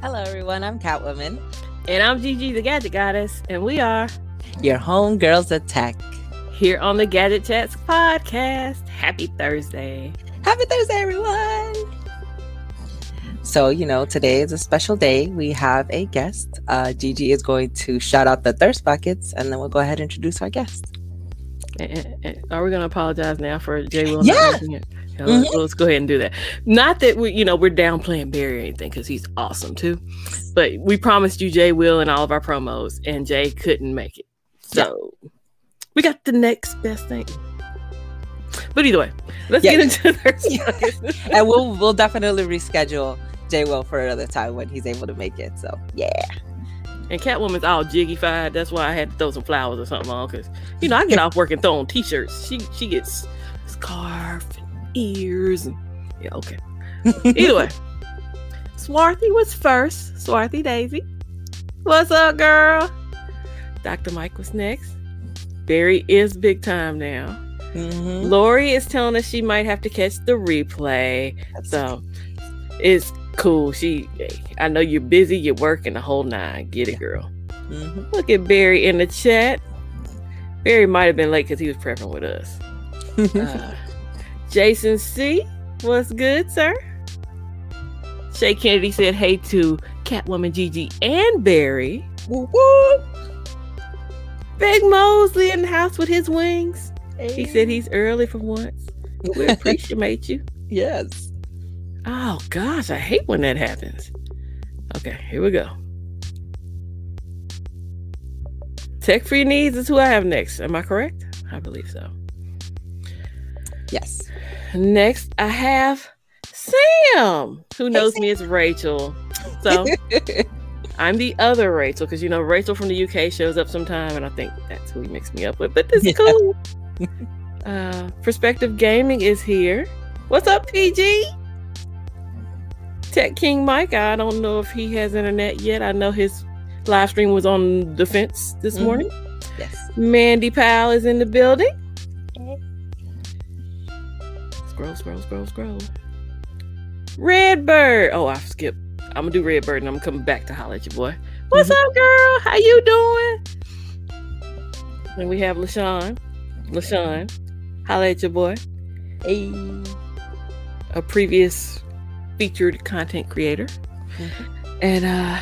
Hello, everyone. I'm Catwoman, And I'm Gigi, the Gadget Goddess, and we are your home girls at tech. here on the Gadget Chats podcast. Happy Thursday. Happy Thursday, everyone. So, today is a special day. We have a guest. Gigi is going to shout out the thirst buckets, and then we'll go ahead and introduce our guest. Are we going to apologize now for Jay Will? Yeah. Not making it? Let's go ahead and do that. Not that we're downplaying Barry or anything, because he's awesome too. But we promised you Jay Will in all of our promos, and Jay couldn't make it. So we got the next best thing. But either way, let's get into thirst buckets. And we'll definitely reschedule Jay Will for another time when he's able to make it. So yeah. And Catwoman's all jiggy-fied. That's why I had to throw some flowers or something on. Because, I get off work and throw on t-shirts. She gets scarf and ears. And, yeah, okay. Either way. Swarthy was first. Swarthy Daisy. What's up, girl? Dr. Mike was next. Barry is big time now. Mm-hmm. Lori is telling us she might have to catch the replay. So, it's cool. I know you're busy, you're working the whole nine. Get it, girl. Mm-hmm. Look at Barry in the chat. Barry might have been late because he was prepping with us. Jason C, what's good, sir? Shay Kennedy said hey to Catwoman, Gigi, and Barry. Woo woo. Big Mosley in the house with his wings. He said he's early for once. We appreciate you. Yes. Oh gosh, I hate when that happens. Okay, here we go. Tech Free Needs is who I have next. Am I correct? I believe so. Yes. Next, I have Sam, who knows me as Rachel. So I'm the other Rachel, because Rachel from the UK shows up sometime, and I think that's who he mixed me up with. But this is cool. Perspective Gaming is here. What's up, PG? Tech King Mike, I don't know if he has internet yet. I know his live stream was on the fence this morning. Yes. Mandy Powell is in the building. Scroll. Redbird. Oh, I skipped. I'm gonna do Redbird, and I'm coming back to holler at you, boy. What's up, girl? How you doing? And we have LaShawn. Holla at your boy. Hey. A previous featured content creator. And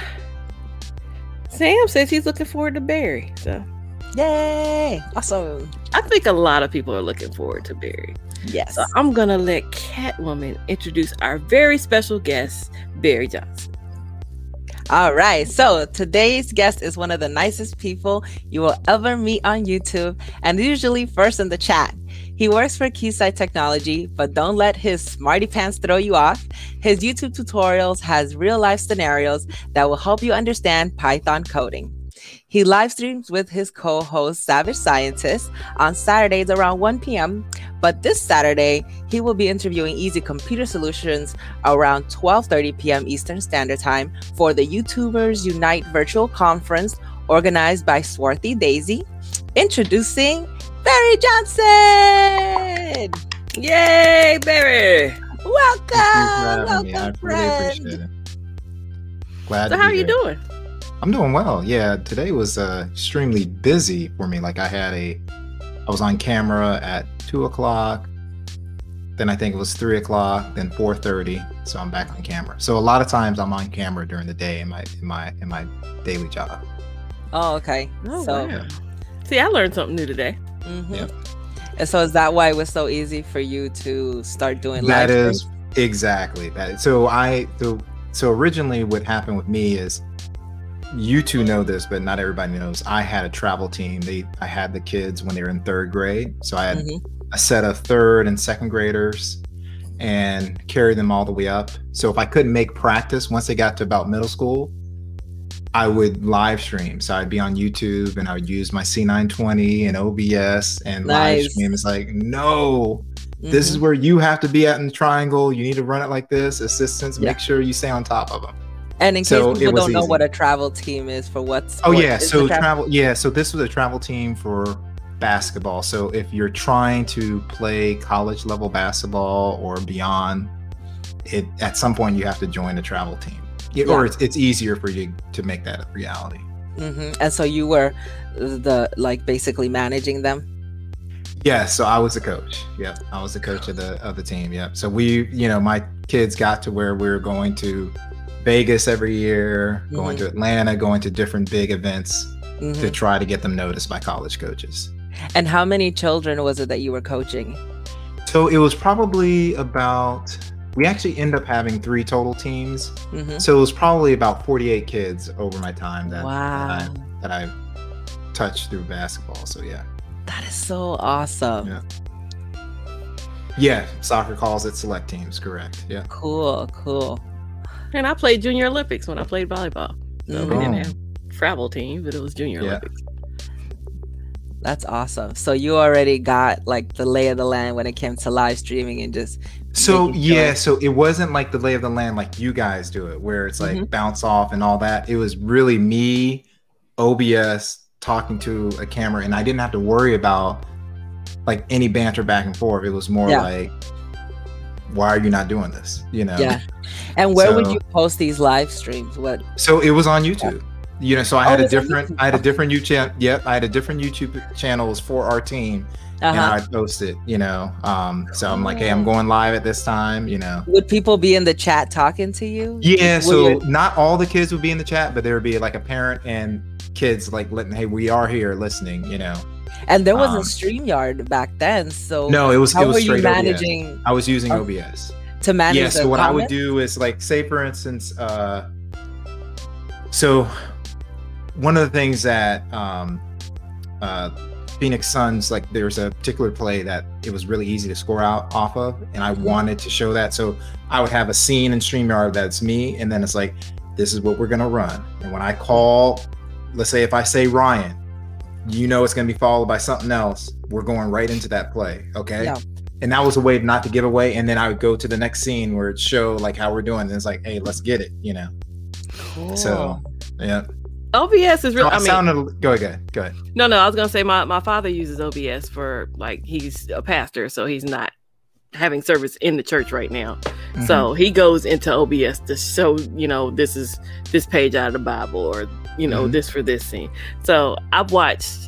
Sam says he's looking forward to Barry. So Yay. Awesome. I think a lot of people are looking forward to Barry. Yes. So I'm gonna let Catwoman introduce our very special guest, Barry Johnson. All right. So today's guest is one of the nicest people you will ever meet on YouTube, and usually first in the chat. He works for Keysight Technology, but don't let his smarty pants throw you off. His YouTube tutorials has real life scenarios that will help you understand Python coding. He live streams with his co-host Savage Scientist on Saturdays around 1 p.m. But this Saturday, he will be interviewing Easy Computer Solutions around 12:30 p.m. Eastern Standard Time for the YouTubers Unite virtual conference organized by Swarthy Daisy. Introducing Barry Johnson! Yay, Barry! Welcome, really appreciate it. Glad. So how are you doing? I'm doing well. Yeah, today was extremely busy for me. Like I was on camera at 2:00. Then I think it was 3:00. Then 4:30. So I'm back on camera. So a lot of times I'm on camera during the day in my daily job. Oh, okay. Oh, so, wow. See, I learned something new today. Mm-hmm. Yep. And so is that why it was so easy for you to start doing live That is streams? exactly that. So originally what happened with me is, you two know this, but not everybody knows. I had a travel team. I had the kids when they were in 3rd grade. So I had a set of 3rd and 2nd graders and carried them all the way up. So if I couldn't make practice, once they got to about middle school, I would live stream. So I'd be on YouTube and I would use my C920 and OBS and live stream. It's like, no, this is where you have to be at in the triangle. You need to run it like this. Assistants, make sure you stay on top of them. And in case people don't know what a travel team is, for what's so this was a travel team for basketball. So if you're trying to play college level basketball or beyond, at some point you have to join a travel team. Yeah, or it's easier for you to make that a reality. And so you were basically managing them. Yeah, so I was the coach. Yep, I was the coach of the team. Yep. So my kids got to where we were going to Vegas every year, going to Atlanta, going to different big events to try to get them noticed by college coaches. And how many children was it that you were coaching? So it was probably we actually end up having 3 total teams. So it was probably about 48 kids over my time that I touched through basketball. So yeah. That is so awesome. Yeah, soccer calls it select teams, correct. Yeah. Cool. And I played Junior Olympics when I played volleyball. So we didn't have travel team, but it was Junior Olympics. That's awesome. So you already got like the lay of the land when it came to live streaming and just so it wasn't like the lay of the land like you guys do it, where it's like bounce off and all that. It was really me, OBS, talking to a camera, and I didn't have to worry about like any banter back and forth. It was more like, why are you not doing this? And where would you post these live streams? So it was on YouTube. So I had a different YouTube. Yep, I had a different YouTube channels for our team, and I post it. So I'm like, hey, I'm going live at this time. Would people be in the chat talking to you? Yeah. So not all the kids would be in the chat, but there would be like a parent and kids like letting, hey, we are here listening. And there wasn't StreamYard back then, so no, it was. How were straight you managing? OBS. I was using OBS to manage. Yeah. So what I would do is like, say for instance, so one of the things that Phoenix Suns, like there's a particular play that it was really easy to score out off of, and I wanted to show that. So I would have a scene in StreamYard that's me, and then it's like, this is what we're gonna run. And when I call, let's say if I say Ryan, it's gonna be followed by something else. We're going right into that play, okay? Yeah. And that was a way not to give away. And then I would go to the next scene where it show like how we're doing. And it's like, hey, let's get it, Cool. So yeah. OBS is really. Go ahead. No, I was gonna say my father uses OBS for like, he's a pastor, so he's not having service in the church right now. So he goes into OBS to show, this is this page out of the Bible, or this for this scene. So I've watched,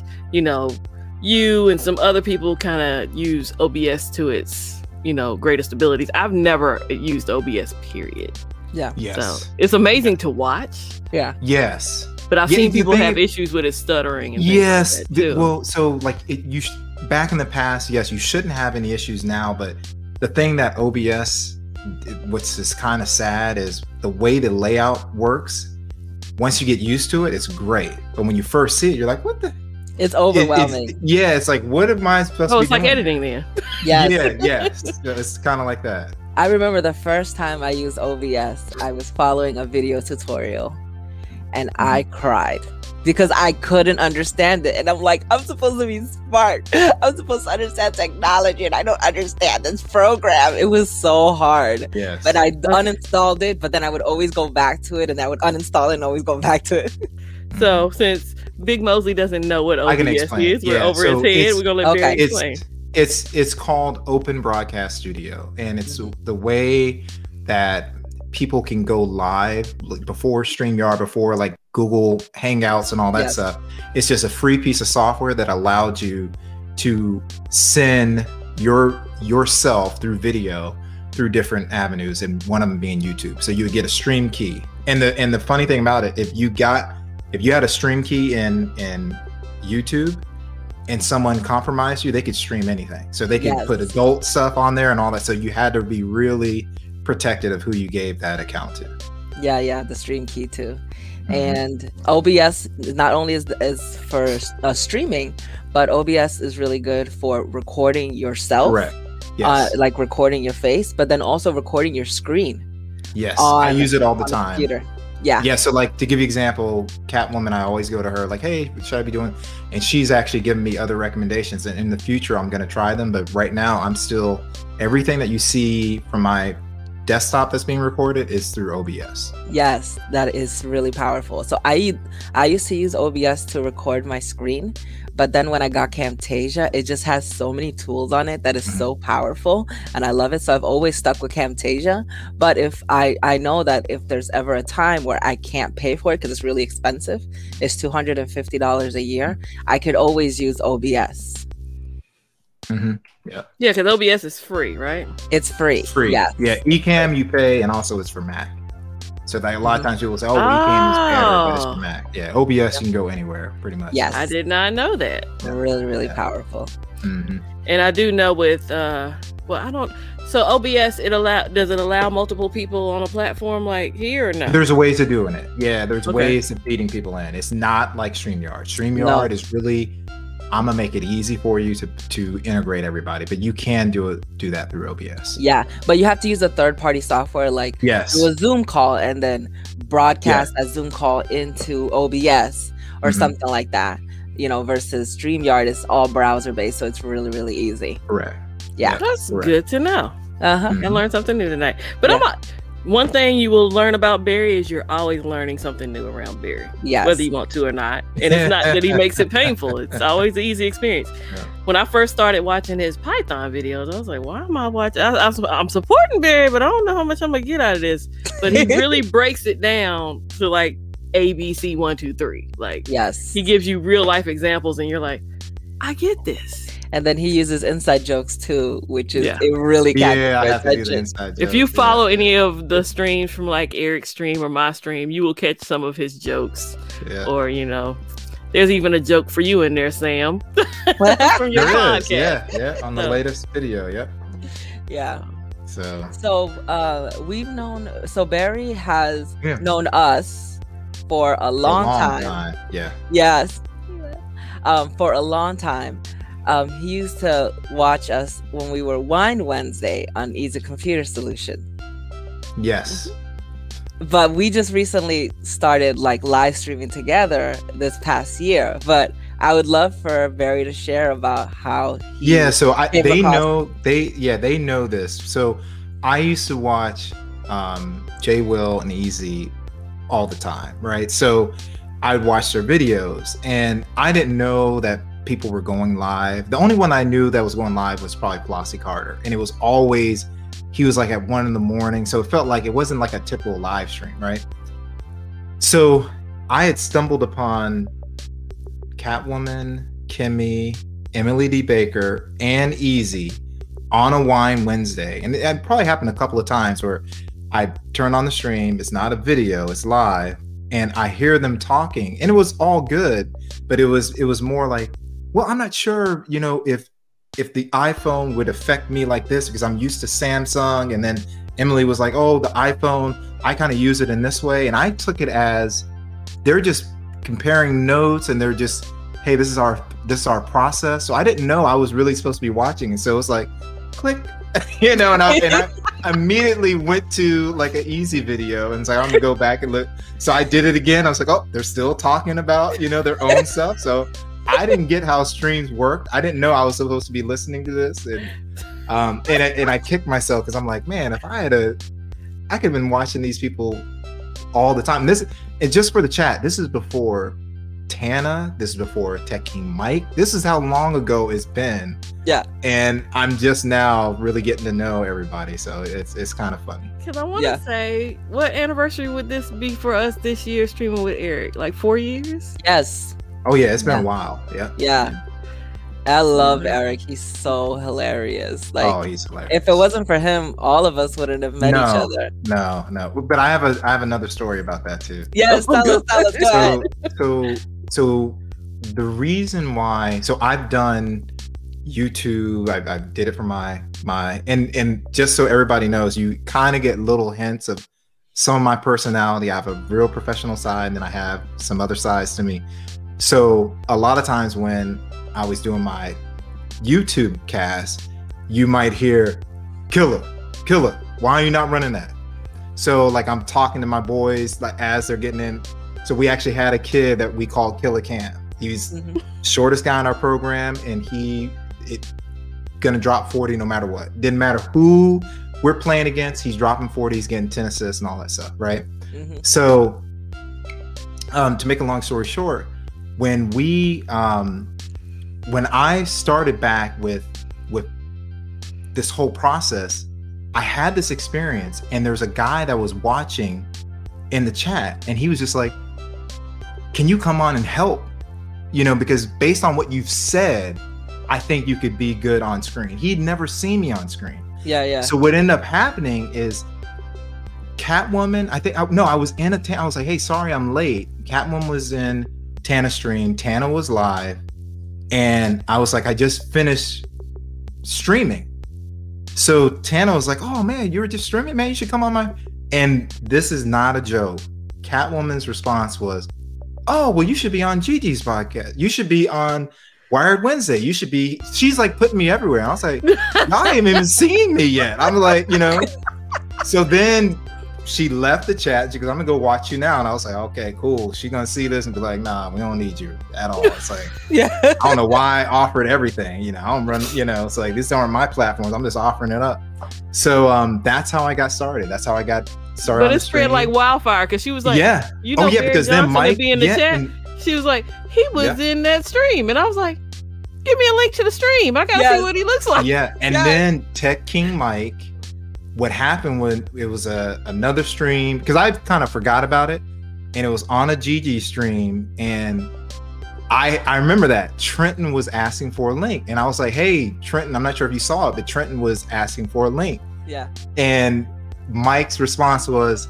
you and some other people kind of use OBS to its, greatest abilities. I've never used OBS, period. Yeah. Yes. So it's amazing to watch. Yeah. Yes. But I've seen people have issues with it stuttering. And yes. Like that too. Well, so like back in the past, yes, you shouldn't have any issues now. But the thing that OBS, what's just kind of sad, is the way the layout works. Once you get used to it, it's great. But when you first see it, you're like, what the? It's overwhelming. It's like, what am I supposed to be doing? It's like editing then. Yes. It's kind of like that. I remember the first time I used OBS, I was following a video tutorial and I cried because I couldn't understand it. And I'm like, I'm supposed to be smart. I'm supposed to understand technology and I don't understand this program. It was so hard. Yes. But I uninstalled it, but then I would always go back to it and I would uninstall it and always go back to it. So since Big Mosley doesn't know what OBS is, we're over his head. We're going to let Barry explain. It's called Open Broadcast Studio, and it's the way that people can go live before StreamYard, before like Google Hangouts and all that stuff. It's just a free piece of software that allowed you to send yourself through video through different avenues, and one of them being YouTube. So you would get a stream key, and the funny thing about it, if you had a stream key in YouTube and someone compromised you, they could stream anything. So they could put adult stuff on there and all that. So you had to be really protected of who you gave that account to. Yeah, the stream key too. And OBS not only is for streaming, but OBS is really good for recording yourself. Correct. Yes. Like recording your face, but then also recording your screen. Yes, I use it all the time. Computer. Yeah. So like to give you an example, Catwoman, I always go to her like, hey, what should I be doing? And she's actually given me other recommendations. And in the future, I'm going to try them. But right now, everything that you see from my desktop that's being recorded is through OBS. Yes, that is really powerful. So I used to use OBS to record my screen, But then when I got Camtasia, it just has so many tools on it that is Mhm. so powerful, and I love it. So I've always stuck with Camtasia. But if I know that if there's ever a time where I can't pay for it because it's really expensive, it's $250 a year, I could always use OBS. Mhm. Yeah. Yeah, because OBS is free, right? It's free. It's free. Yeah. Yeah. Ecamm you pay, and also it's for Mac. So like a lot of times people say, "Oh, Ecamm is better, but it's for Oh. Mac." Yeah. OBS you can go anywhere, pretty much. Yes. I did not know that. Really, really Yeah. powerful. Mhm. And I do know with I don't. So OBS, does it allow multiple people on a platform like here or no? There's ways of doing it. Yeah, there's Okay. ways of feeding people in. It's not like StreamYard. StreamYard is really, I'm gonna make it easy for you to integrate everybody, but you can do that through OBS. Yeah, but you have to use a third-party software, like Yes. do a Zoom call and then broadcast a Zoom call into OBS or Mhm. something like that. Versus StreamYard is all browser-based, so it's really, really easy. Correct. Yeah. That's Correct. good to know. Uh-huh. Mhm. I learned something new tonight. But Yeah. one thing you will learn about Barry is you're always learning something new around Barry, Yes. whether you want to or not. And it's not that he makes it painful. It's always an easy experience. Yeah. When I first started watching his Python videos, I was like, why am I watching? I'm supporting Barry, but I don't know how much I'm going to get out of this. But he really breaks it down to like ABC 1, 2, 3. Like, Yes. he gives you real life examples and you're like, I get this. And then he uses inside jokes too, which is Yeah. it really catches Yeah, I your have to do the attention. inside If joke, you yeah. follow any of the streams from like Eric's stream or my stream, you will catch some of his jokes. Yeah. Or, there's even a joke for you in there, Sam, from your There podcast. is, yeah, on the So- latest video, yep. Yeah. So So Barry has Yeah. known us for a long time. Yeah. Yes. For a long time. He used to watch us when we were Wine Wednesday on Easy Computer Solution. Yes. But we just recently started like live streaming together this past year. But I would love for Barry to share about how he Yeah, so came they across- know they know this. So I used to watch Jay Will and Easy all the time, right? So I'd watch their videos and I didn't know that people were going live. The only one I knew that was going live was probably Flossie Carter. And it was always, he was like at 1 a.m. So it felt like it wasn't like a typical live stream, right? So I had stumbled upon Catwoman, Kimmy, Emily D. Baker, and Easy on a Wine Wednesday. And it probably happened a couple of times where I turn on the stream, it's not a video, it's live, and I hear them talking. And it was all good, but it was more like, well, I'm not sure, if the iPhone would affect me like this because I'm used to Samsung. And then Emily was like, oh, the iPhone, I kind of use it in this way. And I took it as they're just comparing notes and they're just, hey, this is our process. So I didn't know I was really supposed to be watching. And so it was like, click, and I immediately went to like an Easy video and was like, I'm gonna go back and look. So I did it again. I was like, oh, they're still talking about, their own stuff. So I didn't get how streams worked. I didn't know I was supposed to be listening to this. And I kicked myself because I'm like, man, if I could have been watching these people all the time. And just for the chat, this is before Tana, this is before Tech King Mike. This is how long ago it's been. Yeah. And I'm just now really getting to know everybody. So it's kind of funny. Because I want to say, what anniversary would this be for us this year streaming with Eric? Like 4 years? Yes. Oh yeah, it's been a while. Yeah. Yeah. I love Eric. He's so hilarious. Like, oh, he's hilarious. if it wasn't for him, all of us wouldn't have met each other. No. But I have another story about that too. Yes, tell us. Go ahead. So the reason why, so I've done YouTube, I did it for my and just so everybody knows, you kind of get little hints of some of my personality. I have a real professional side and then I have some other sides to me. So a lot of times when I was doing my YouTube cast, you might hear, Killer, why are you not running that? So like I'm talking to my boys like as they're getting in. So we actually had a kid that we called Killer Cam. He's shortest guy in our program and gonna drop 40 no matter what. Didn't matter who we're playing against, he's dropping 40, he's getting 10 assists and all that stuff, right? So to make a long story short, when we when I started back with this whole process, I had this experience, and there's a guy that was watching in the chat, and he was just like, can you come on and help? You know, because based on what you've said, I think you could be good on screen. He'd never seen me on screen. Yeah. So what ended up happening is Catwoman, I was in I was like, hey, sorry, I'm late. Catwoman was in Tana's stream. Tana was live. And I was like, I just finished streaming. So Tana was like, oh man, you were just streaming, man. You should come on my, and this is not a joke. Catwoman's response was, oh, well, you should be on Gigi's podcast. You should be on Wired Wednesday. You should be, she's like putting me everywhere. I was like, y'all ain't even seen me yet. I'm like, you know, so then she left the chat. She goes, I'm gonna go watch you now. And I was like, okay, cool. She gonna see this and be like, nah, we don't need you at all. It's like, Yeah. I don't know why I offered everything. You know, I don't run, you know, it's like, these aren't my platforms. I'm just offering it up. So that's how I got started. That's how I got started. But it spread like wildfire because she was like, yeah. you know, Barry because Johnson then Mike would be in the chat. She was like, he was in that stream. And I was like, give me a link to the stream. I gotta see what he looks like. Yeah. And then Tech King Mike, what happened when it was another stream, because I kind of forgot about it, and it was on a Gigi stream, and I remember that Trenton was asking for a link, and I was like, hey, Trenton, I'm not sure if you saw it, but Trenton was asking for a link. Yeah. And Mike's response was,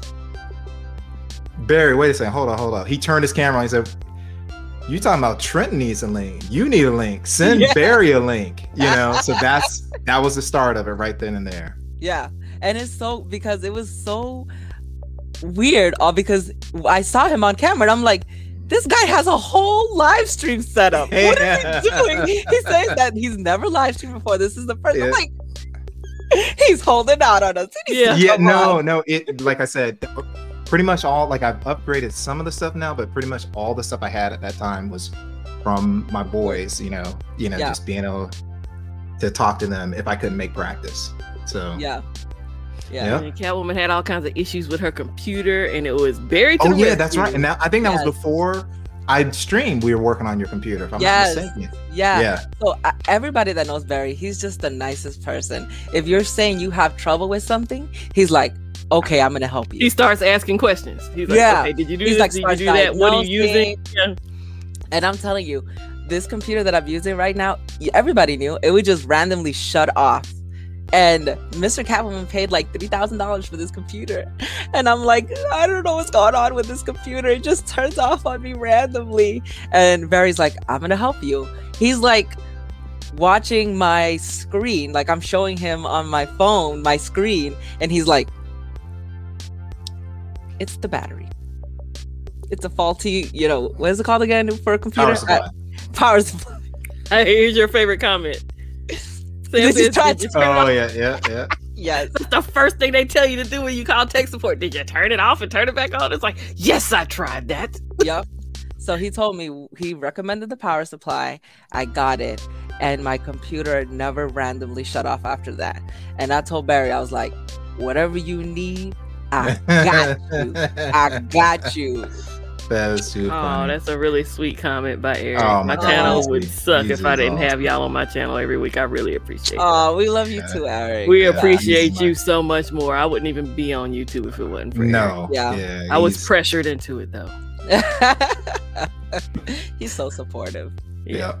Barry, wait a second, hold on. He turned his camera on, he said, you talking about Trenton needs a link. You need a link. Send Barry a link. You know, so that was the start of it right then and there. Yeah. And it's so, because it was so weird, all because I saw him on camera and I'm like, this guy has a whole live stream set up. What is he doing? He says that he's never live streamed before. This is the first. I'm like, he's holding out on us. No. It, like I said, pretty much all, like, I've upgraded some of the stuff now, but pretty much all the stuff I had at that time was from my boys, you know, just being able to talk to them if I couldn't make practice. So yeah. And Catwoman had all kinds of issues with her computer, and it was buried to the rescue. That's right. And now I think that was before I streamed. We were working on your computer, if I'm not mistaken. Yeah. So everybody that knows Barry, he's just the nicest person. If you're saying you have trouble with something, he's like, okay, I'm gonna help you. He starts asking questions. He's like, okay, did you do this? Like, did you do that? What are you using? Yeah. And I'm telling you, this computer that I'm using right now, everybody knew it would just randomly shut off. And Mr. Catwoman paid like $3,000 for this computer. And I'm like, I don't know what's going on with this computer. It just turns off on me randomly. And Barry's like, I'm going to help you. He's like watching my screen. Like, I'm showing him on my phone, my screen. And he's like, it's the battery. It's a faulty, you know, what is it called again for a computer? Power supply. Here's your favorite comment. Yes. That's the first thing they tell you to do when you call tech support. Did you turn it off and turn it back on? It's like, yes, I tried that. Yep. So he told me, he recommended the power supply. I got it. And my computer never randomly shut off after that. And I told Barry, I was like, whatever you need, I got you. I got you. That is too funny. Oh, that's a really sweet comment by Eric. My channel would suck if I didn't have y'all on my channel every week. I really appreciate it. Oh, we love you too, Eric. We appreciate you so much more. I wouldn't even be on YouTube if it wasn't for Eric. Yeah. I was pressured into it though. He's so supportive. Yeah.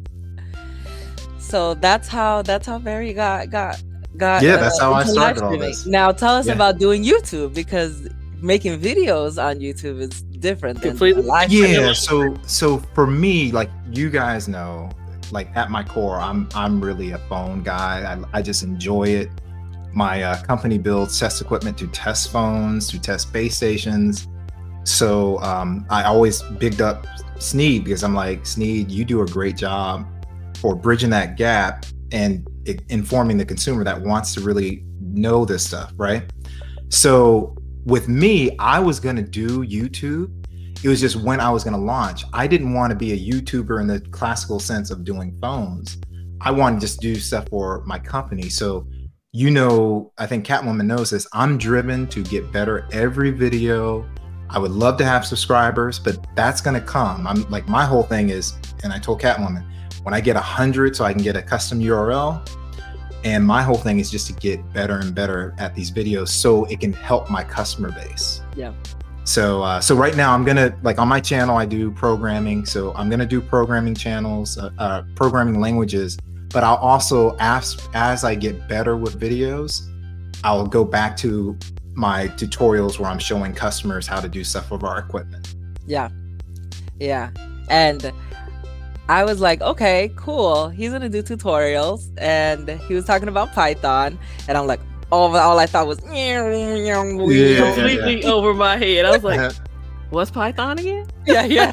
So that's how Barry got. That's how I started all this. Now tell us about doing YouTube, because making videos on YouTube is different than live streaming. So for me, like, you guys know, like, at my core, I'm really a phone guy. I just enjoy it. My company builds test equipment to test phones, to test base stations. So I always bigged up Sneed, because I'm like, Sneed, you do a great job for bridging that gap and informing the consumer that wants to really know this stuff, right? So with me, I was going to do YouTube. It was just when I was going to launch. I didn't want to be a YouTuber in the classical sense of doing phones. I wanted to just do stuff for my company. So, you know, I think Catwoman knows this. I'm driven to get better every video. I would love to have subscribers, but that's going to come. I'm like, my whole thing is, and I told Catwoman, when I get 100, so I can get a custom URL. And my whole thing is just to get better and better at these videos so it can help my customer base. Yeah. So so right now I'm gonna, like on my channel, I do programming. So I'm gonna do programming channels, programming languages, but I'll also as I get better with videos, I'll go back to my tutorials where I'm showing customers how to do stuff with our equipment. Yeah. Yeah. And I was like, okay, cool. He's gonna do tutorials, and he was talking about Python, and I'm like, all I thought was completely over my head. I was like, what's Python again? Yeah.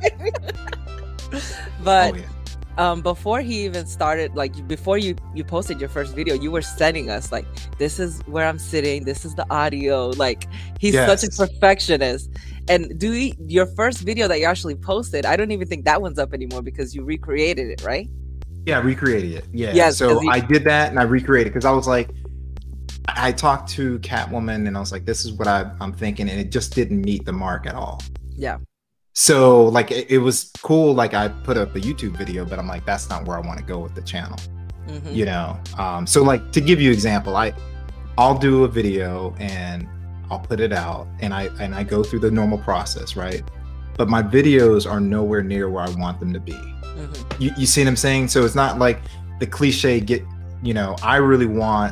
But Oh, yeah. before he even started, like before you posted your first video, you were sending us like, this is where I'm sitting, this is the audio. Like, he's such a Yes. perfectionist. And your first video that you actually posted, I don't even think that one's up anymore because you recreated it, right? Yeah, I recreated it. Yeah. Yes, So 'cause I did that and I recreated because I was like, I talked to Catwoman and I was like, this is what I'm thinking, and it just didn't meet the mark at all. Yeah. So like it was cool. Like I put up a YouTube video, but I'm like, that's not where I want to go with the channel. Mhm. You know. So like to give you an example, I'll do a video and I'll put it out and I go through the normal process, right? But my videos are nowhere near where I want them to be. Mhm. You see what I'm saying? So it's not like the cliche I really want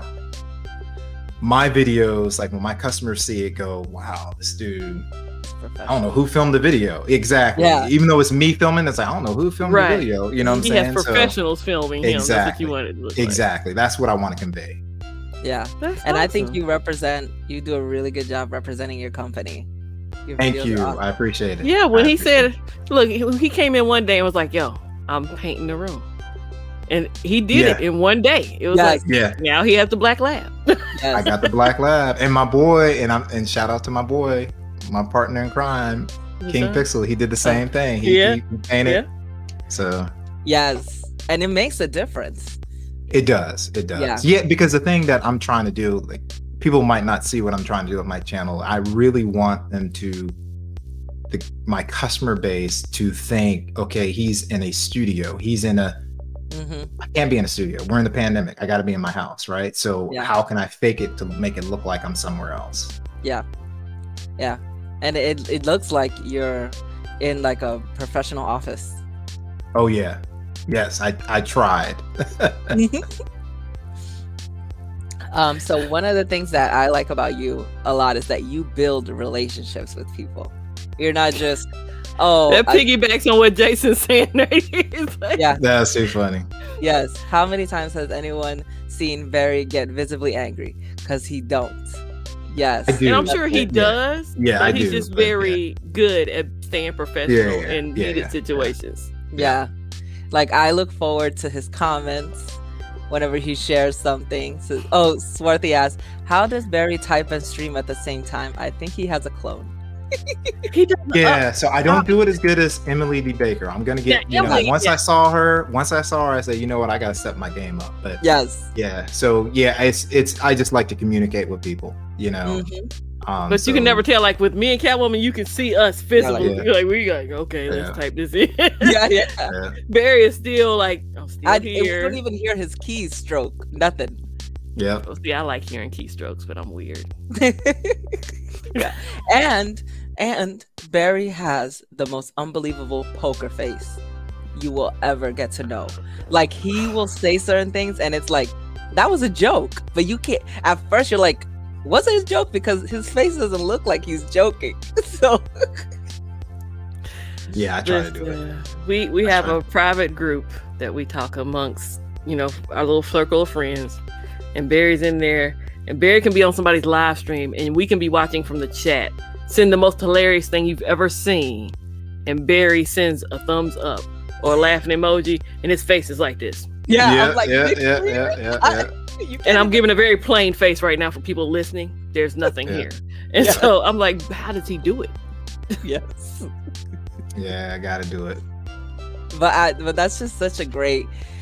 my videos, like when my customers see it, go, wow, this dude, I don't know who filmed the video. Exactly. Yeah. Even though it's me filming, it's like, I don't know who filmed Right. the video. You know what I'm He saying? has professionals filming him. That's what Exactly. you wanted to look Exactly. That's what I want to convey. Yeah. like. That's And I think awesome. you do a really good job representing your company. Your Thank videos you. are awesome. I appreciate it. Yeah, when I he appreciate said, look, he came in one day and was like, yo, I'm painting the room. And he did it in one day. It was Yes. like, Yeah. now he has the black lab. I Yes. got the Black Lab and my boy, and shout out to my boy, my partner in crime, King Pixel. He did the same thing. He painted. So Yes. And it makes a difference. it does. It does. Yeah, because the thing that I'm trying to do, like people might not see what I'm trying to do with my channel. I really want them to my customer base to think, okay, he's in a studio. He's in a Mhm. I can't be in a studio. We're in the pandemic. I got to be in my house, right? So Yeah. how can I fake it to make it look like I'm somewhere else? Yeah. Yeah. And it looks like you're in like a professional office. Oh yeah, yes. I tried. So one of the things that I like about you a lot is that you build relationships with people. You're not just, That piggybacks on what Jason's saying right here. It's like, yeah, That's too funny. yes. How many times has anyone seen Barry get visibly angry? Because he don't. Yes. I do. and I'm sure he Yeah. does. Yeah, but I he's do, just but yeah. very good at staying professional in Yeah, heated yeah. situations. Yeah. Like I look forward to his comments whenever he shares something. So, Swarthy asks, how does Barry type and stream at the same time? I think he has a clone. He does. Yeah, so I don't do it as good as Emily D. Baker. I'm gonna get, Yeah, Emily, once I saw her, I said, you know what, I gotta step my game up. But Yes. yeah, so yeah, it's I just like to communicate with people, Mhm. But so- you can never tell. Like with me and Catwoman, you can see us physically. Yeah. Like we like, okay, let's Yeah. type this in. Yeah. Yeah. Barry is still like, I'm still We here. don't even hear his keys stroke. Nothing. Yeah. Oh, see, I like hearing keystrokes, but I'm weird. Yeah. And Barry has the most unbelievable poker face you will ever get to know. Like he will say certain things and it's like, that was a joke. But you can't, at first you're like, was it a joke? Because his face doesn't look like he's joking. So Yeah, I try to do it. We I have try. a private group that we talk amongst, our little circle of friends. And Barry's in there. And Barry can be on somebody's live stream and we can be watching from the chat. Send the most hilarious thing you've ever seen. And Barry sends a thumbs up or a laughing emoji. And his face is like this. yeah, I'm like, yeah. you can't And I'm even- giving a very plain face right now for people listening. There's nothing Yeah. here. And Yeah. so I'm like, how does he do it? yes. Yeah, I gotta do it. But that's just such a great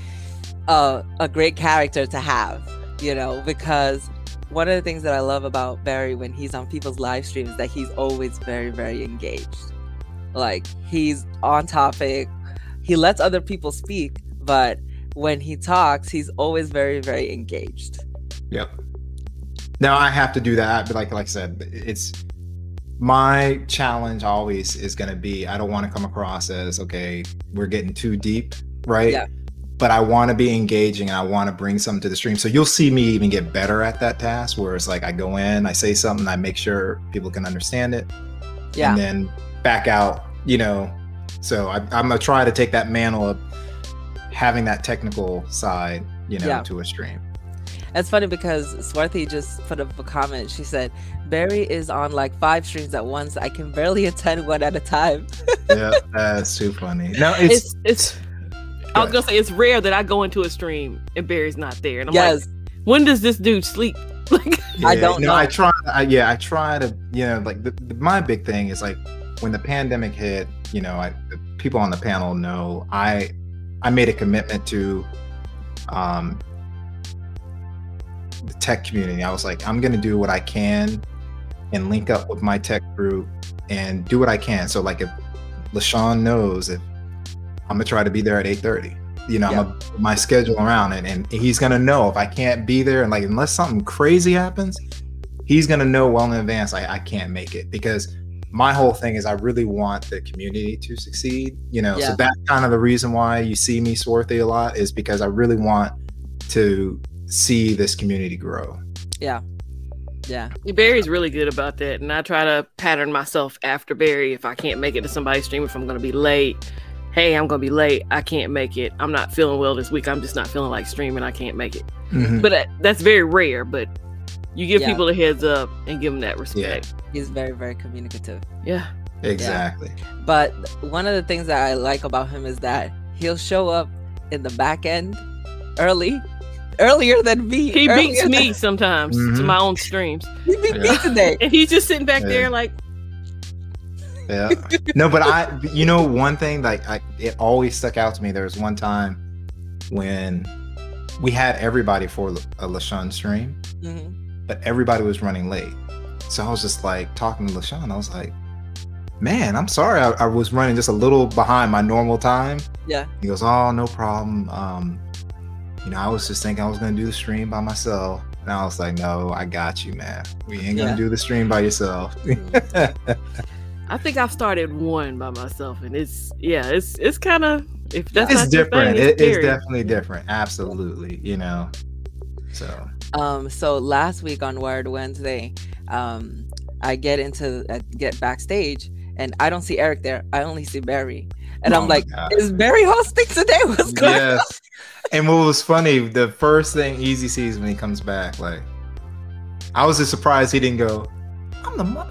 character to have, because one of the things that I love about Barry when he's on people's live streams is that he's always very, very engaged. Like he's on topic. He lets other people speak, but when he talks, he's always very, very engaged. Yep. Now I have to do that, but like I said, it's my challenge always is going to be, I don't want to come across as, okay, we're getting too deep, right? Yeah. But I want to be engaging and I want to bring something to the stream. So you'll see me even get better at that task, where it's like I go in, I say something, I make sure people can understand it, and then back out, you know. So I'm going to try to take that mantle of having that technical side, you know, to a stream. It's funny because Swarthy just put up a comment. She said, Barry is on like 5 streams at once. I can barely attend one at a time. Yeah, that's too funny. No, it's I was gonna say, it's rare that I go into a stream and Barry's not there. And I'm like, when does this dude sleep? Like, I don't know. I try to, you know, like my big thing is like when the pandemic hit, you know, the people on the panel know I made a commitment to the tech community. I was like, I'm gonna do what I can and link up with my tech group and do what I can. So like if LaShawn knows, if I'm gonna try to be there at 8:30, you know, I'm gonna put my schedule around it, and he's gonna know if I can't be there, and like unless something crazy happens, he's gonna know well in advance I can't make it, because my whole thing is I really want the community to succeed, you know. So that's kind of the reason why you see me Swarthy a lot, is because I really want to see this community grow. Yeah. Barry's really good about that, and I try to pattern myself after Barry. If I can't make it to somebody's stream, if I'm going to be late, hey, I'm going to be late, I can't make it, I'm not feeling well this week, I'm just not feeling like streaming, I can't make it. But that's very rare, but you give people a heads up and give them that respect. He's very, very communicative. Yeah, exactly. But one of the things that I like about him is that he'll show up in the back end earlier than me. He beats me sometimes to my own streams. He beat me today. And he's just sitting back there like... No, but you know, one thing, like it always stuck out to me. There was one time when we had everybody for a LaShawn stream, but everybody was running late. So I was just like talking to LaShawn. I was like, man, I'm sorry. I was running just a little behind my normal time. Yeah. He goes, oh, no problem. You know, I was just thinking I was going to do the stream by myself. And I was like, no, I got you, man. We ain't going to do the stream by yourself. I think I've started one by myself, and it's kind of, if that's it's not different. Your thing, it's definitely different. Absolutely. You know, so last week on Wired Wednesday, I get backstage and I don't see Eric there. I only see Barry. And I'm like, is Barry hosting today? What's going on? And what was funny, the first thing Easy sees when he comes back, like, I was just surprised he didn't go, I'm the mother.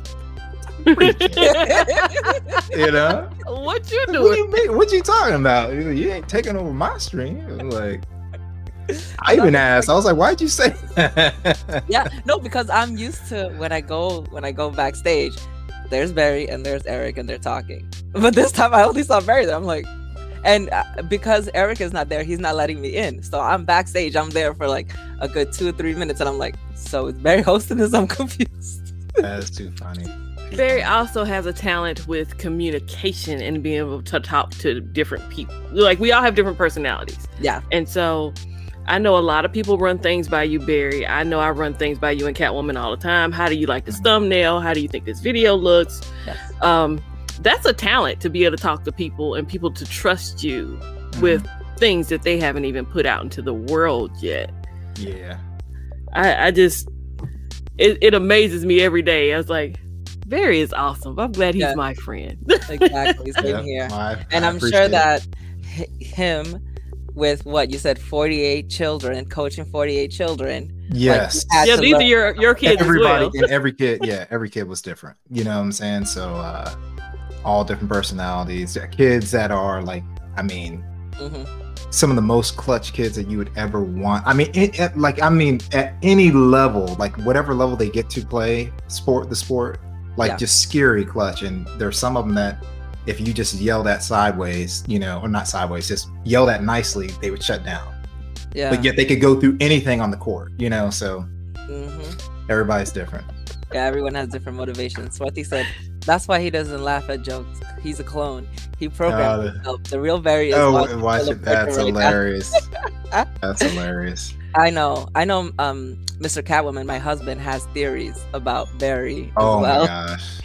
You know? What you doing? What you talking about? You ain't taking over my stream. Like, I even asked, I was like, why'd you say that? Yeah, no, because I'm used to when I go backstage, there's Barry and there's Eric and they're talking. But this time I only saw Barry there. I'm like, and because Eric is not there, he's not letting me in. So I'm backstage. I'm there for like a good 2 or 3 minutes, and I'm like, so is Barry hosting this? I'm confused. That's too funny. Barry also has a talent with communication and being able to talk to different people. Like, we all have different personalities. Yeah. And so I know a lot of people run things by you, Barry. I know I run things by you and Catwoman all the time. How do you like this thumbnail? How do you think this video looks? Yes. That's a talent, to be able to talk to people and people to trust you with things that they haven't even put out into the world yet. Yeah. I just, it amazes me every day. I was like, Barry is awesome. I'm glad he's my friend. Exactly. Same here. And I'm sure that him with what you said, 48 children, coaching 48 children. Yes. Like, yeah, these are your kids. Everybody, as well. And every kid was different. You know what I'm saying? So all different personalities. Kids that are like, I mean, some of the most clutch kids that you would ever want. I mean, at any level, like whatever level they get to play the sport, like just scary clutch. And there's some of them that if you just yelled at sideways, you know, or not sideways, just yelled at nicely, they would shut down. Yeah. But yet they could go through anything on the court, you know, so everybody's different. Yeah, everyone has different motivations. Swarthy said, That's why he doesn't laugh at jokes. He's a clone. He programmed Uh, himself. The real Barry is oh, watch Philip it. That's Porter right now. hilarious. That's hilarious. I know. Mr. Catwoman, my husband, has theories about Barry as Oh well. my gosh.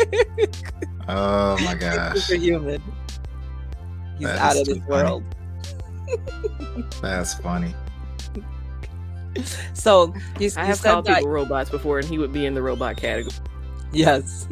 Oh my gosh. Superhuman. He's That out is of this too funny. world. That's funny. So you I have said called that, people robots before, and he would be in the robot category. yes.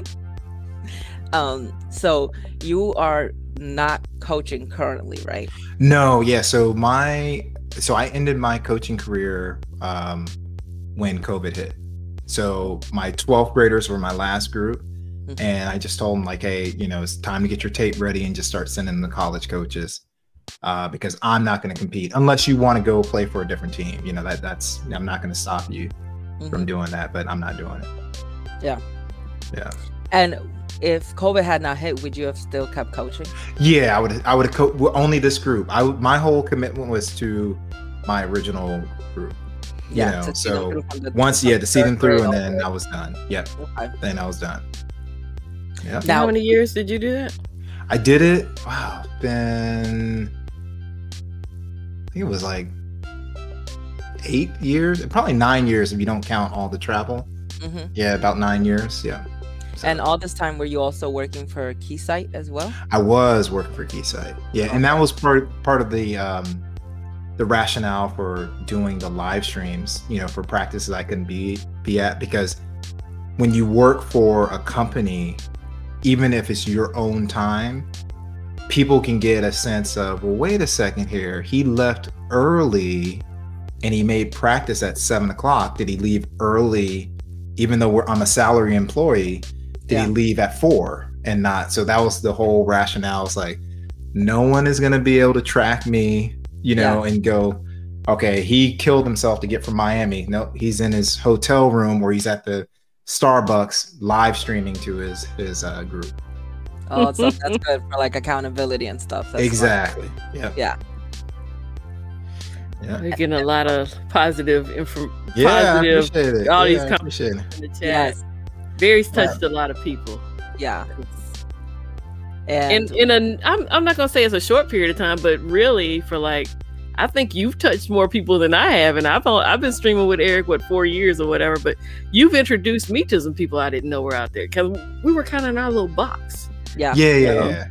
So you are not coaching currently, right? No, yeah. So I ended my coaching career when COVID hit. So my 12th graders were my last group. Mhm. And I just told them like, hey, it's time to get your tape ready and just start sending the college coaches because I'm not going to compete unless you want to go play for a different team. That's I'm not going to stop you from Mhm. doing that, but I'm not doing it. Yeah. Yeah. And if COVID had not hit, would you have still kept coaching? Yeah, I would have only this group. My whole commitment was to my original group. To see them through from the- Once, from to see them third through, grade and all then the I way. was done. Yep, Okay. then I was done. Yeah, Now- How many years did you do that? I did it. Wow, been I think it was like 8 years, probably 9 years if you don't count all the travel. Mhm. Yeah, about 9 years. Yeah. So And all this time, were you also working for Keysight as well? I was working for Keysight. Yeah, and that was part of the rationale for doing the live streams, for practices I couldn't be at, because when you work for a company, even if it's your own time, people can get a sense of, well, wait a second here. He left early and he made practice at 7:00. Did he leave early, even though I'm a salary employee? Did Yeah. he leave at 4 and not? So that was the whole rationale. It's like, no one is going to be able to track me, and go, okay, he killed himself to get from Miami. No, he's in his hotel room or he's at the Starbucks live streaming to his group. Oh, so that's good for like accountability and stuff. That's smart. Exactly. Yeah. Yeah. Yeah. We're getting a lot of positive Yeah, I positive appreciate it. all these Yeah, I appreciate it. in the chat. Yes. Barry's touched a lot of people. Yeah. And I'm not gonna say it's a short period of time, but really for I think you've touched more people than I have, and I've been streaming with Eric 4 years or whatever. But you've introduced me to some people I didn't know were out there because we were kind of in our little box. yeah. Yeah.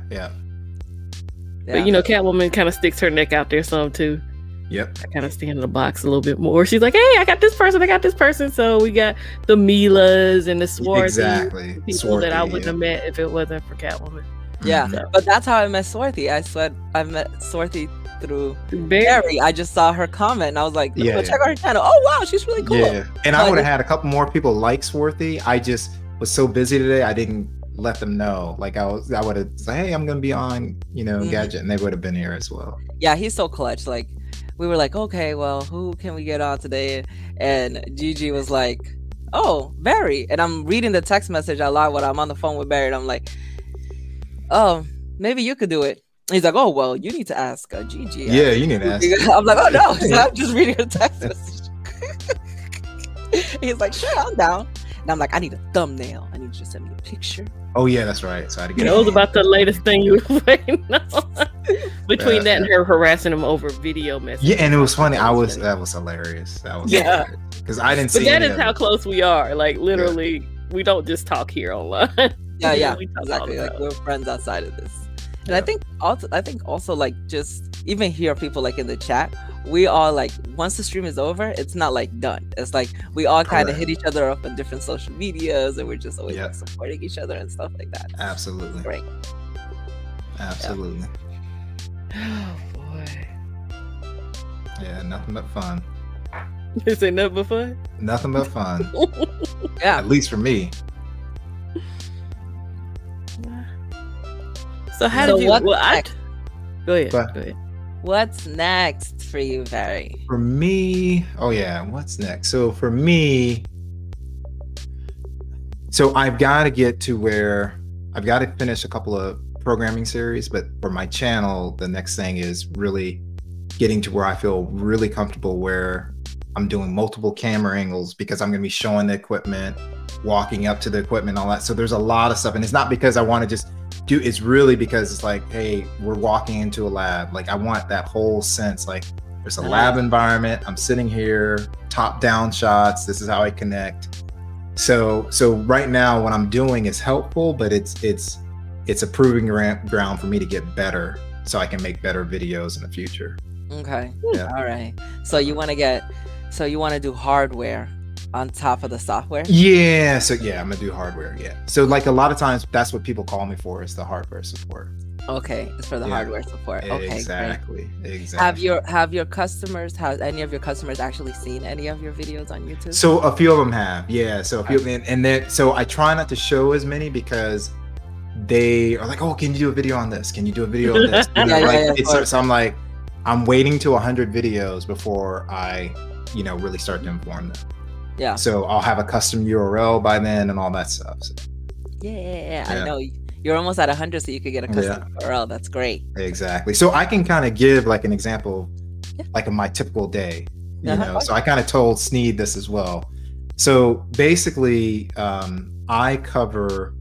But Catwoman kind of sticks her neck out there some too. Yep. I kind of stay in the box a little bit more. She's like, "Hey, I got this person." So we got the Milas and the Swarthy Exactly. people that I Swarthy, wouldn't have met if it wasn't for Catwoman. Yeah. Mhm. But that's how I met Swarthy. I met Swarthy through Barry, Barry. I just saw her comment and I was like, Yeah, check out her channel. Oh wow, she's really cool. Yeah. And I But would have it- had a couple more people like Swarthy. I just was so busy today, I didn't let them know. Like I would have said, hey, I'm gonna be on, Gadget, and they would have been here as well. Yeah, he's so clutch. Like we were like, okay, well, who can we get on today? And Gigi was like, oh, Barry. And I'm reading the text message out loud when I'm on the phone with Barry. And I'm like, oh, maybe you could do it. And he's like, oh, well, you need to ask Gigi. Yeah, you need to ask. I'm like, oh no, I'm just reading a text message. He's like, sure, I'm down. And I'm like, I need a thumbnail. I need you to send me a picture. Oh yeah, that's right. So I had to get knows about the latest thing you were waiting on. Between Yeah. that and her harassing him over video messages. Yeah, and it was funny. That was hilarious. That was Yeah. because I didn't But see. that any is of how it. close we are. Like literally, we don't just talk here online. Yeah, We talk all exactly. the Like time. we're friends outside of this. And Yeah. I think also like just even hear people like in the chat, we all like once the stream is over, it's not like done. It's like we all kind of Correct. hit each other up on different social medias, and we're just always Yeah. like supporting each other and stuff like that. Absolutely. Great. Absolutely. Oh boy. Yeah, nothing but fun. This ain't nothing but fun. Nothing but fun. Yeah. At least for me. So how So did you? what's Well, next? go ahead. But- Go ahead. What's next for you, Barry? For me, oh yeah, what's next? So for me, so I've got to get to where I've got to finish a couple of programming series, but for my channel, the next thing is really getting to where I feel really comfortable where I'm doing multiple camera angles because I'm going to be showing the equipment, walking up to the equipment, all that. So there's a lot of stuff. And it's not because I want to just do, it's really because it's like, hey, we're walking into a lab. Like I want that whole sense, like there's a lab environment. I'm sitting here, top down shots. This is how I connect. So right now what I'm doing is helpful, but it's a proving ground for me to get better so I can make better videos in the future. Okay. Yeah. All right. So you want to do hardware on top of the software? Yeah. So yeah, I'm gonna do hardware. Yeah. So like a lot of times that's what people call me for, is the hardware support. Okay. It's for the hardware support. Okay. Exactly. Great. Exactly. Have your customers, has any of your customers actually seen any of your videos on YouTube? So a few of them have. Yeah. So a few of them, and then so I try not to show as many because they are like, oh, can you do a video on this? Can you do a video on this? You know, so I'm like, I'm waiting to 100 videos before I, really start to inform them. Yeah. So I'll have a custom URL by then and all that stuff. So, yeah. I know you're almost at 100, so you could get a custom URL. That's great. Exactly. So I can kind of give like an example, like of my typical day. You know, so I kind of told Sneed this as well. So basically, I cover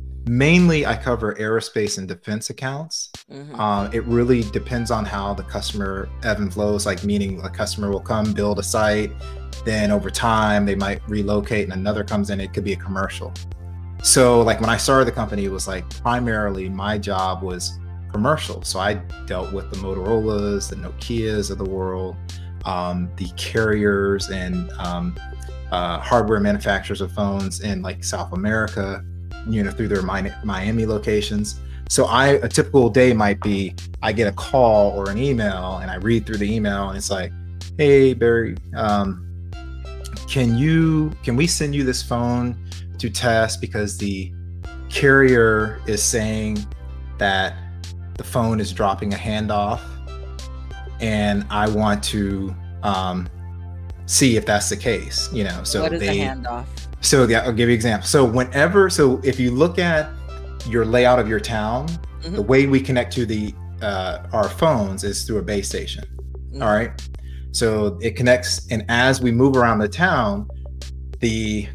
aerospace and defense accounts. It really depends on how the customer ebb and flows, like meaning a customer will come build a site, then over time they might relocate and another comes in. It could be a commercial. So like when I started the company, it was like primarily my job was commercial. So I dealt with the Motorola's, the Nokias of the world, the carriers and hardware manufacturers of phones in like South America, through their Miami locations. So a typical day might be, I get a call or an email and I read through the email and it's like, hey, Barry, can we send you this phone to test because the carrier is saying that the phone is dropping a handoff and I want to see if that's the case, so what is a handoff? So yeah, I'll give you an example. So if you look at your layout of your town, the way we connect to our phones is through a base station. All right. So it connects, and as we move around the town, the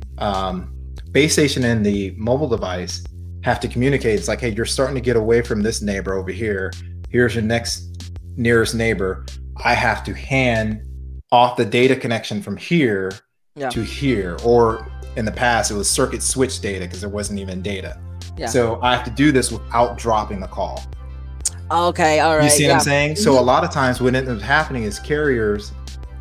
base station and the mobile device have to communicate. It's like, hey, you're starting to get away from this neighbor over here. Here's your nearest neighbor. I have to hand off the data connection from here to here, or in the past, it was circuit switch data because there wasn't even data. Yeah. So I have to do this without dropping the call. Okay, all right. You see what I'm saying? So a lot of times what ends up happening is carriers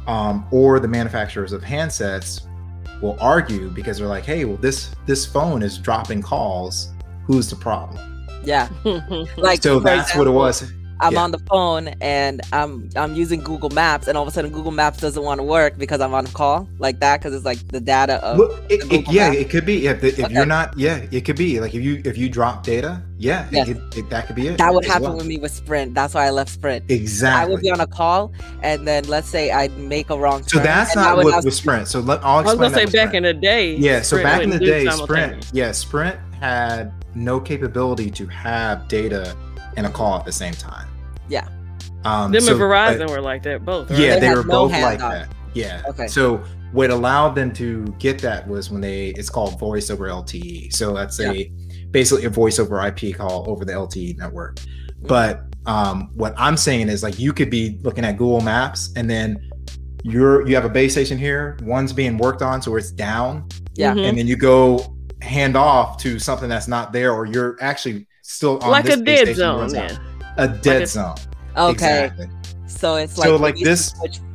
or the manufacturers of handsets will argue because they're like, hey, well, this phone is dropping calls. Who's the problem? Yeah. Like, so that's what it was. I'm on the phone and I'm using Google Maps, and all of a sudden Google Maps doesn't want to work because I'm on a call like that, because it's like the data of it could be if you're not it could be like if you drop data that could be it. That would happen with me with Sprint. That's why I left Sprint. Exactly. I would be on a call and then let's say I'd make a wrong turn. So that's not with Sprint. So I'll explain. I was gonna say back in the day. Yeah. So back in the day, Sprint had no capability to have data and a call at the same time. Yeah. Them and Verizon were like that both. Right? Yeah, they were both like that. Yeah. Okay. So what allowed them to get that was when it's called voice over LTE. So that's basically a voice over IP call over the LTE network. But what I'm saying is, like, you could be looking at Google Maps and then you have a base station here, one's being worked on, so it's down. Yeah. And then you go hand off to something that's not there, or you're actually still on like this a dead zone. A dead zone. Okay. Exactly. So it's like this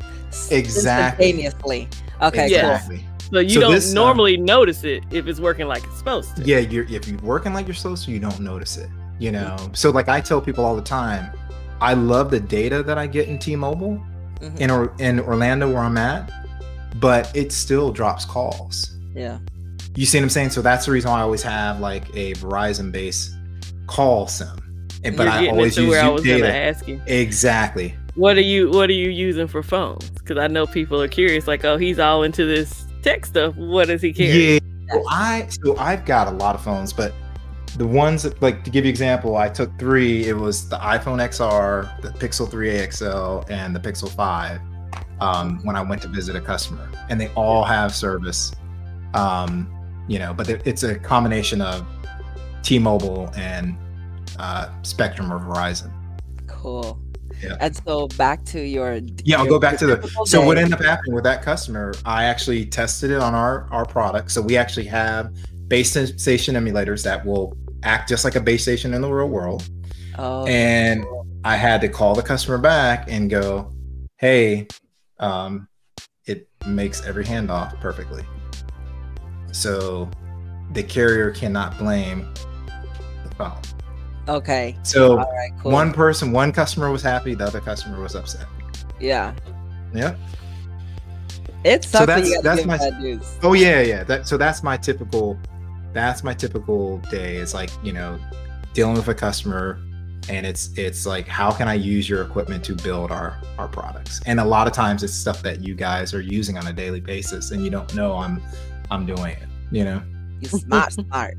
instantaneously. Okay. Exactly. Cool. So you don't normally notice it if it's working like it's supposed to. Yeah, if you're working like you're supposed to, you don't notice it. So like I tell people all the time, I love the data that I get in T-Mobile in Orlando where I'm at, but it still drops calls. Yeah. You see what I'm saying? So that's the reason why I always have like a Verizon-based call SIM. But I always use I was data. Gonna ask you. Exactly. What are you using for phones? Because I know people are curious, like, oh, he's all into this tech stuff. What does he carry? Yeah. So I've got a lot of phones, but the ones that, like, to give you an example, I took 3. It was the iPhone XR, the Pixel 3a XL, and the Pixel 5. when I went to visit a customer, and they all have service. But it's a combination of T-Mobile and Spectrum or Verizon. Cool. Yeah. And so back to your I'll go back to so what day. ended up happening with that customer, I actually tested it on our product. So we actually have base station emulators that will act just like a base station in the real world. Oh, And I had to call the customer back and go, hey, it makes every handoff perfectly. So the carrier cannot blame the phone. okay. So All right, cool. one customer was happy, the other customer was upset. Yeah. Yeah. It sucks. So that you that's gotta give my bad news. Oh yeah. That's my typical day. It's like, dealing with a customer, and it's like, how can I use your equipment to build our products? And a lot of times it's stuff that you guys are using on a daily basis, and you don't know I'm doing it. You smart.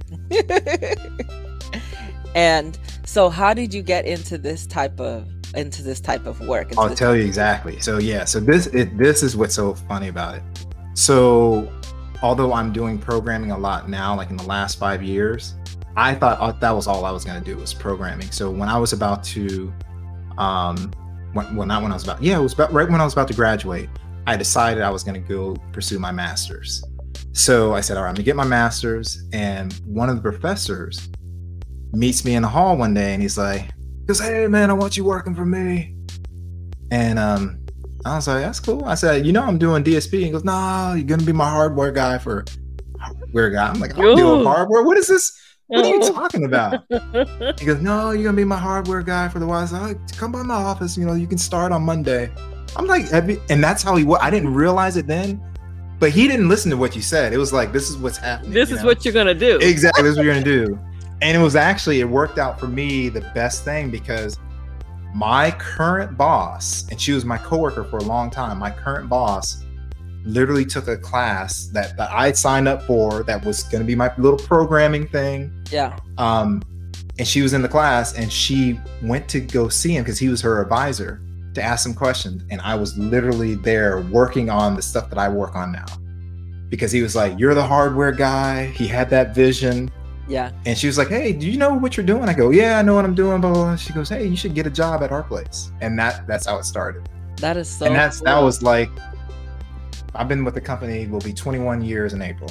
And so, how did you get into this type of work? I'll tell you exactly. So this is what's so funny about it. So although I'm doing programming a lot now, like in the last 5 years, I thought that was all I was going to do was programming. So when I was about to, right when I was about to graduate, I decided I was going to go pursue my master's. So I said, all right, I'm gonna get my master's. And one of the professors meets me in the hall one day, and he goes, hey man, I want you working for me. And I was like, that's cool. I said, I'm doing DSP. He goes, no, you're gonna be my hardware guy. I'm like, I'm doing hardware. What is this? What are you talking about? He goes, no, you're gonna be my hardware guy for the while. I said, oh, come by my office. You can start on Monday. I'm like, and that's how he was. I didn't realize it then, but he didn't listen to what you said. It was like, this is what's happening. This is what you're gonna do. Exactly, this is what you're gonna do. And it worked out for me the best thing, because my current boss, and she was my coworker for a long time, my current boss literally took a class that I'd signed up for that was going to be my little programming thing. Yeah. And she was in the class, and she went to go see him because he was her advisor, to ask some questions. And I was literally there working on the stuff that I work on now, because he was like, you're the hardware guy. He had that vision. Yeah. And she was like, hey, do you know what you're doing? I go, yeah, I know what I'm doing, blah, blah, blah. She goes, hey, you should get a job at our place. And that's how it started. That is so And cool. that was like, I've been with the company, will be 21 years in April.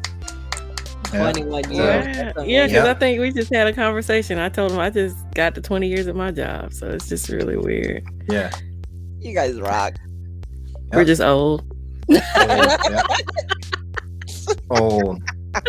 21 Yeah, years. because Yep. I think we just had a conversation. I told him I just got to 20 years at my job, so it's just really weird. Yeah. You guys rock. We're just old. Old.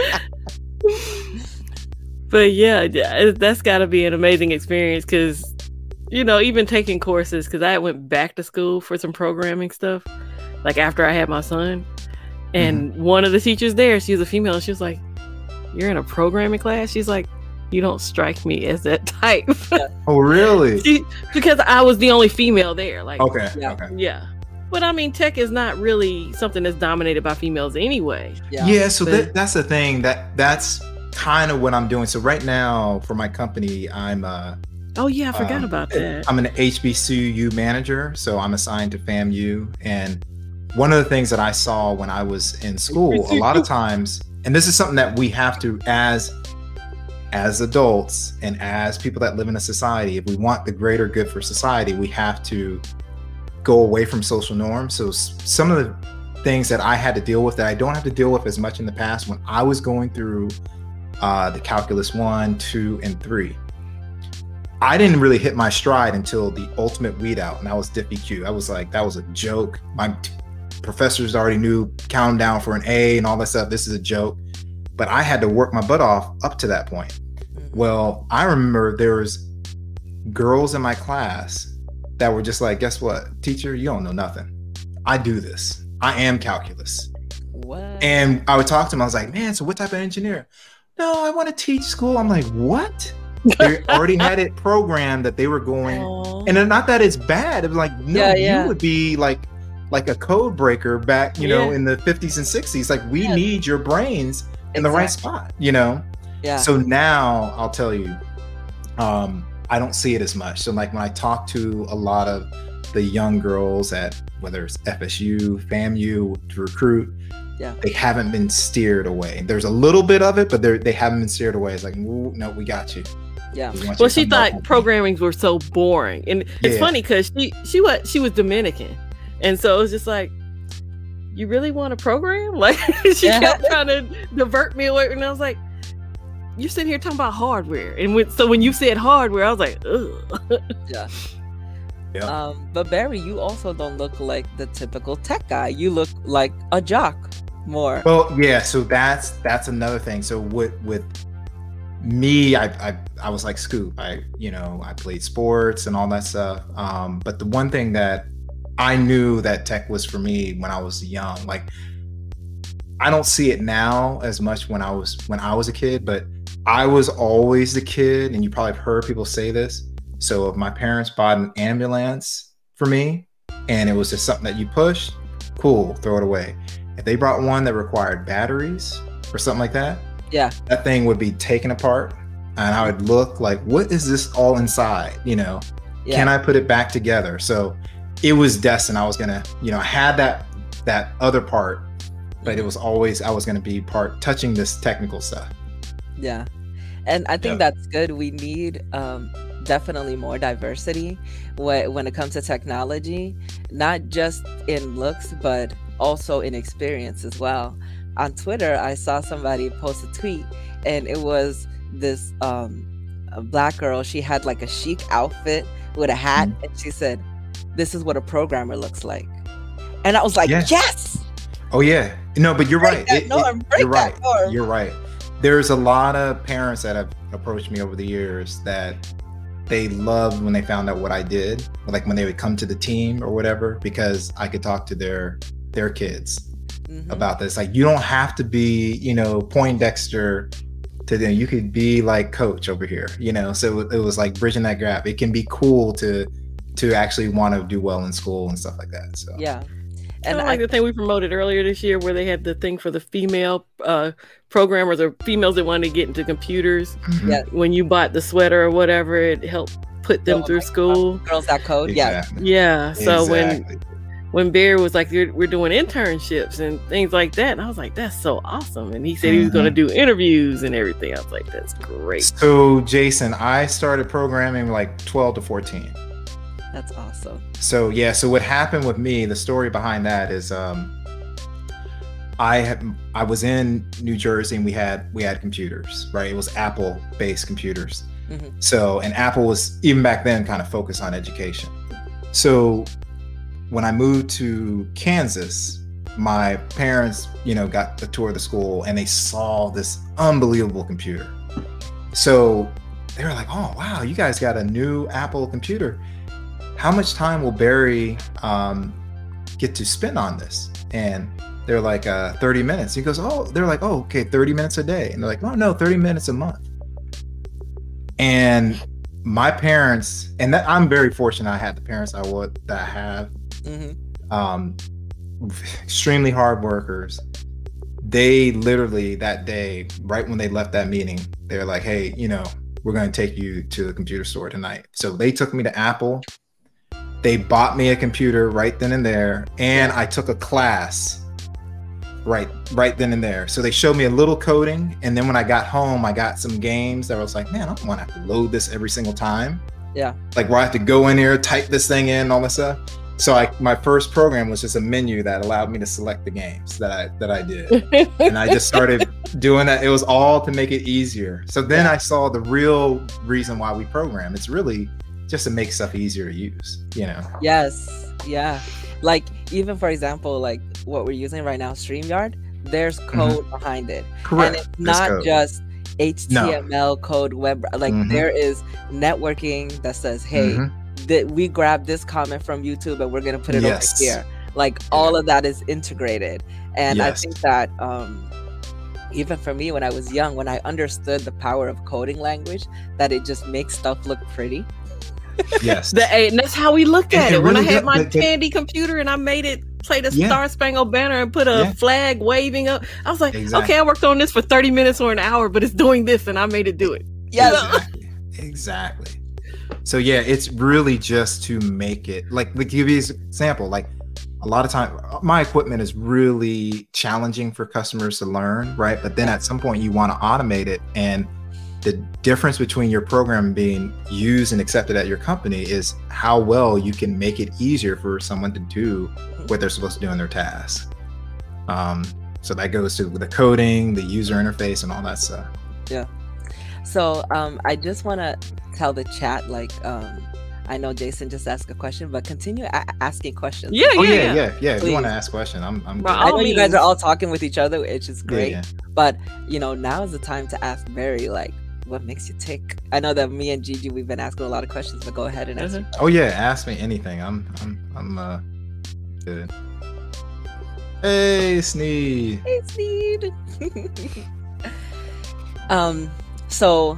But yeah, that's got to be an amazing experience, because even taking courses, because I went back to school for some programming stuff, like after I had my son, and one of the teachers there, she was a female, and she was like, you're in a programming class? She's like, you don't strike me as that type. Oh, really? Because I was the only female there. Like, Okay. Yeah. Okay. yeah. But I mean, tech is not really something that's dominated by females anyway. Yeah. So But- that's the thing, that's kind of what I'm doing. So right now for my company, I'm Oh yeah, I forgot about that. I'm an HBCU manager, so I'm assigned to FAMU. And one of the things that I saw when I was in school, a lot of times, and this is something that we have to, as adults and as people that live in a society, if we want the greater good for society, we have to go away from social norms. So some of the things that I had to deal with that I don't have to deal with as much in the past, when I was going through the Calculus 1, 2, and 3, I didn't really hit my stride until the ultimate weed out, and that was DiffEQ. I was like, that was a joke. My professors already knew, count them down for an A and all that stuff. This is a joke. But I had to work my butt off up to that point. Well, I remember there was girls in my class that were just like, guess what, teacher, you don't know nothing. I do this. I am calculus. What? And I would talk to them. I was like, man, so what type of engineer? No, I want to teach school. I'm like, what? They already had it programmed that they were going. Aww. And not that it's bad. It was like, no, you would be like a code breaker back, in the 50s and 60s. Like, we need your brains in the right spot, Yeah. So now I'll tell you, I don't see it as much. So like when I talk to a lot of the young girls at whether it's FSU, FAMU, to recruit. Yeah. They haven't been steered away. There's a little bit of it, but they haven't been steered away. It's like, no, we got you. Yeah. Well, she thought programmings were so boring, and it's funny because she was Dominican, and so it was just like, you really want to program? Like she kept trying to divert me away, and I was like, you're sitting here talking about hardware, and so when you said hardware, I was like, ugh. Yeah. Yeah. But Barry, you also don't look like the typical tech guy. You look like a jock more. Well, yeah. So that's another thing. So with me, I was like Scoop. I played sports and all that stuff. But the one thing that I knew that tech was for me when I was young, like I don't see it now as much when I was a kid, but I was always the kid, and you probably have heard people say this. So if my parents bought an ambulance for me and it was just something that you push, cool, throw it away. If they brought one that required batteries or something like that, that thing would be taken apart, and I would look like, what is this all inside? Can I put it back together? So it was destined. I was gonna, I had that other part, but it was always, I was gonna be touching this technical stuff. Yeah. And I think that's good. We need definitely more diversity when it comes to technology, not just in looks, but also in experience as well. On Twitter, I saw somebody post a tweet, and it was this a black girl. She had like a chic outfit with a hat, and she said, "This is what a programmer looks like." And I was like, yes. Oh yeah. No, but you're right. You're right. Norm. You're right. There's a lot of parents that have approached me over the years that they loved when they found out what I did, like when they would come to the team or whatever, because I could talk to their kids about this. Like, you don't have to be, Poindexter to them. You could be like Coach over here, So it was like bridging that gap. It can be cool to actually want to do well in school and stuff like that. So yeah. And I like the thing we promoted earlier this year where they had the thing for the female programmers or females that wanted to get into computers. Yeah. When you bought the sweater or whatever, it helped put them through school. Girls That Code. Exactly. Yeah. So when Barry was like, we're doing internships and things like that, and I was like, that's so awesome. And he said he was going to do interviews and everything. I was like, that's great. So Jason, I started programming like 12 to 14. That's awesome. So what happened with me, the story behind that is I was in New Jersey, and we had computers, right? It was Apple based computers. So, and Apple was even back then kind of focused on education. So when I moved to Kansas, my parents, got the tour of the school, and they saw this unbelievable computer. So they were like, oh wow, you guys got a new Apple computer. How much time will Barry get to spend on this? And they're like 30 minutes. He goes, they're like, oh, okay, 30 minutes a day. And they're like, no, 30 minutes a month. And my parents, and that I'm very fortunate I had the parents that I have. Extremely hard workers. They literally that day, right when they left that meeting, they're like, hey, we're going to take you to the computer store tonight. So they took me to Apple. They bought me a computer right then and there, and I took a class right then and there. So they showed me a little coding, and then when I got home, I got some games that I was like, man, I don't want to have to load this every single time. Yeah. Like where I have to go in here, type this thing in, all this stuff. So my first program was just a menu that allowed me to select the games that I did. And I just started doing that. It was all to make it easier. So then I saw the real reason why we program. It's really just to make stuff easier to use, Yes. Yeah. Like even for example, like what we're using right now, StreamYard, there's code behind it. Correct. And it's not just HTML code web. Like there is networking that says, hey, we grabbed this comment from YouTube and we're going to put it over here. Like all of that is integrated. And I think that even for me, when I was young, when I understood the power of coding language, that it just makes stuff look pretty. Yes. And that's how we looked at it. When really I had my Tandy computer and I made it play the Star Spangled Banner and put a flag waving up, I was like, okay, I worked on this for 30 minutes or an hour, but it's doing this and I made it do it. Yes. Exactly. So it's really just to make it, like give you an example, like a lot of time my equipment is really challenging for customers to learn, right? But then at some point you want to automate it, and the difference between your program being used and accepted at your company is how well you can make it easier for someone to do what they're supposed to do in their tasks. So that goes to the coding, the user interface, and all that stuff. Yeah. So I just want to tell the chat, like, I know Jason just asked a question, but continue asking questions. Yeah. If Please. you want to ask a question, I'm good. I know you guys means. are all talking with each other, which is great. Yeah. But now is the time to ask Barry, like, what makes you tick? I know that me and Gigi, we've been asking a lot of questions, but go ahead and ask. Oh yeah, ask me anything. I'm good. Hey, Sneed. Hey, Sneed. So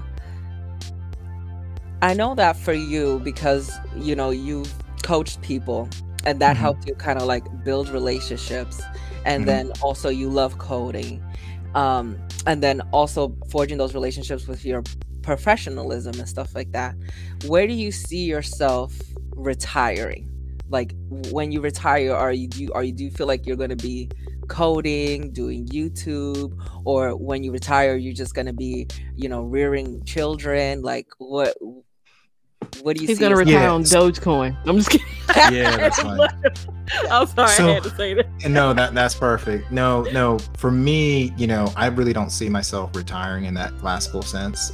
I know that for you, because you've coached people, and that helped you kind of like build relationships, and then also you love coding, and then also forging those relationships with your professionalism and stuff like that. Where do you see yourself retiring? Like, when you retire, do you feel like you're going to be coding, doing YouTube, or when you retire you're just going to be rearing children? Like, what do you He's see gonna yourself- retire on Dogecoin. I'm just kidding. Yeah, that's fine. I'm sorry, So- I had to say that. No, that's perfect. No, for me, I really don't see myself retiring in that classical sense.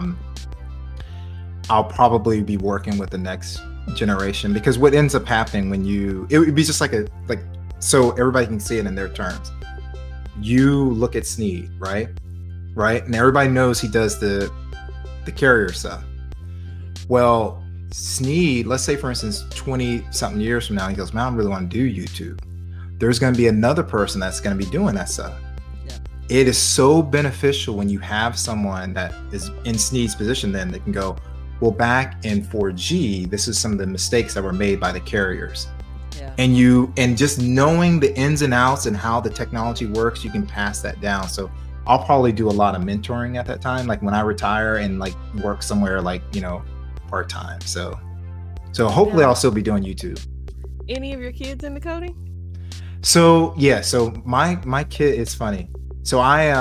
I'll probably be working with the next generation, because what ends up happening it would be just so everybody can see it in their terms. You look at Sneed, right? And everybody knows he does the carrier stuff. Well, Sneed, let's say for instance 20 something years from now, he goes, man, I really want to do YouTube. There's going to be another person that's going to be doing that stuff. Yeah. It is so beneficial when you have someone that is in Sneed's position, then they can go, well, back in 4G, this is some of the mistakes that were made by the carriers. Yeah. And just knowing the ins and outs and how the technology works, you can pass that down. So I'll probably do a lot of mentoring at that time, like when I retire, and like work somewhere like, part-time. So hopefully I'll still be doing YouTube. Any of your kids into coding? So yeah, so my kid is funny. So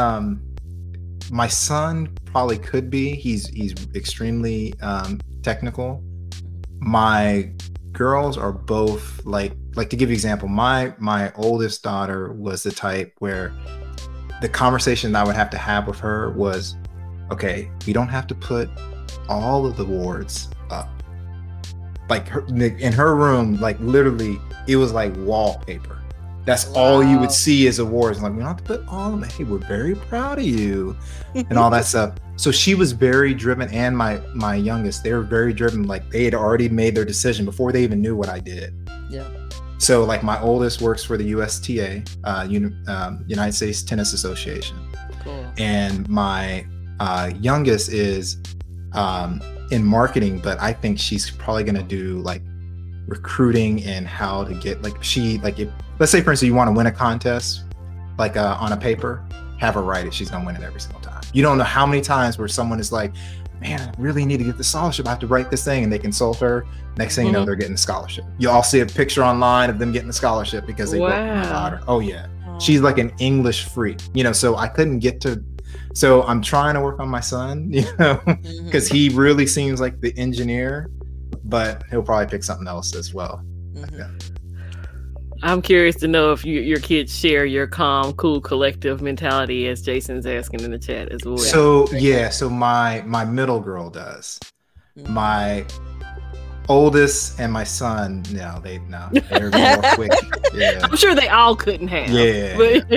my son probably could be. He's extremely technical. My girls are both like to give you an example, my oldest daughter was the type where the conversation I would have to have with her was, okay, we don't have to put all of the wards up. Like in her room, like literally it was like wallpaper. That's all you would see as awards. Like, we don't have to put all of them. Hey, we're very proud of you and all that stuff. So she was very driven, and my youngest, they were very driven. Like, they had already made their decision before they even knew what I did. Yeah. So like my oldest works for the USTA, United States Tennis Association. Cool. And my youngest is in marketing, but I think she's probably going to do like recruiting and how to get if let's say for instance you want to win a contest like on a paper, have her write it. She's gonna win it every single time. You don't know how many times where someone is like, man, I really need to get the scholarship, I have to write this thing, and they consult her. Next thing you know, they're getting the scholarship. You all see a picture online of them getting the scholarship because they worked harder. Oh yeah. She's like an English freak, so I couldn't get to. So I'm trying to work on my son, because he really seems like the engineer, but he'll probably pick something else as well. Yeah. I'm curious to know if your kids share your calm, cool, collective mentality, as Jason's asking in the chat as well. So yeah, so my middle girl does. My oldest and my son, they're more quick. Yeah. I'm sure they all couldn't have. Yeah.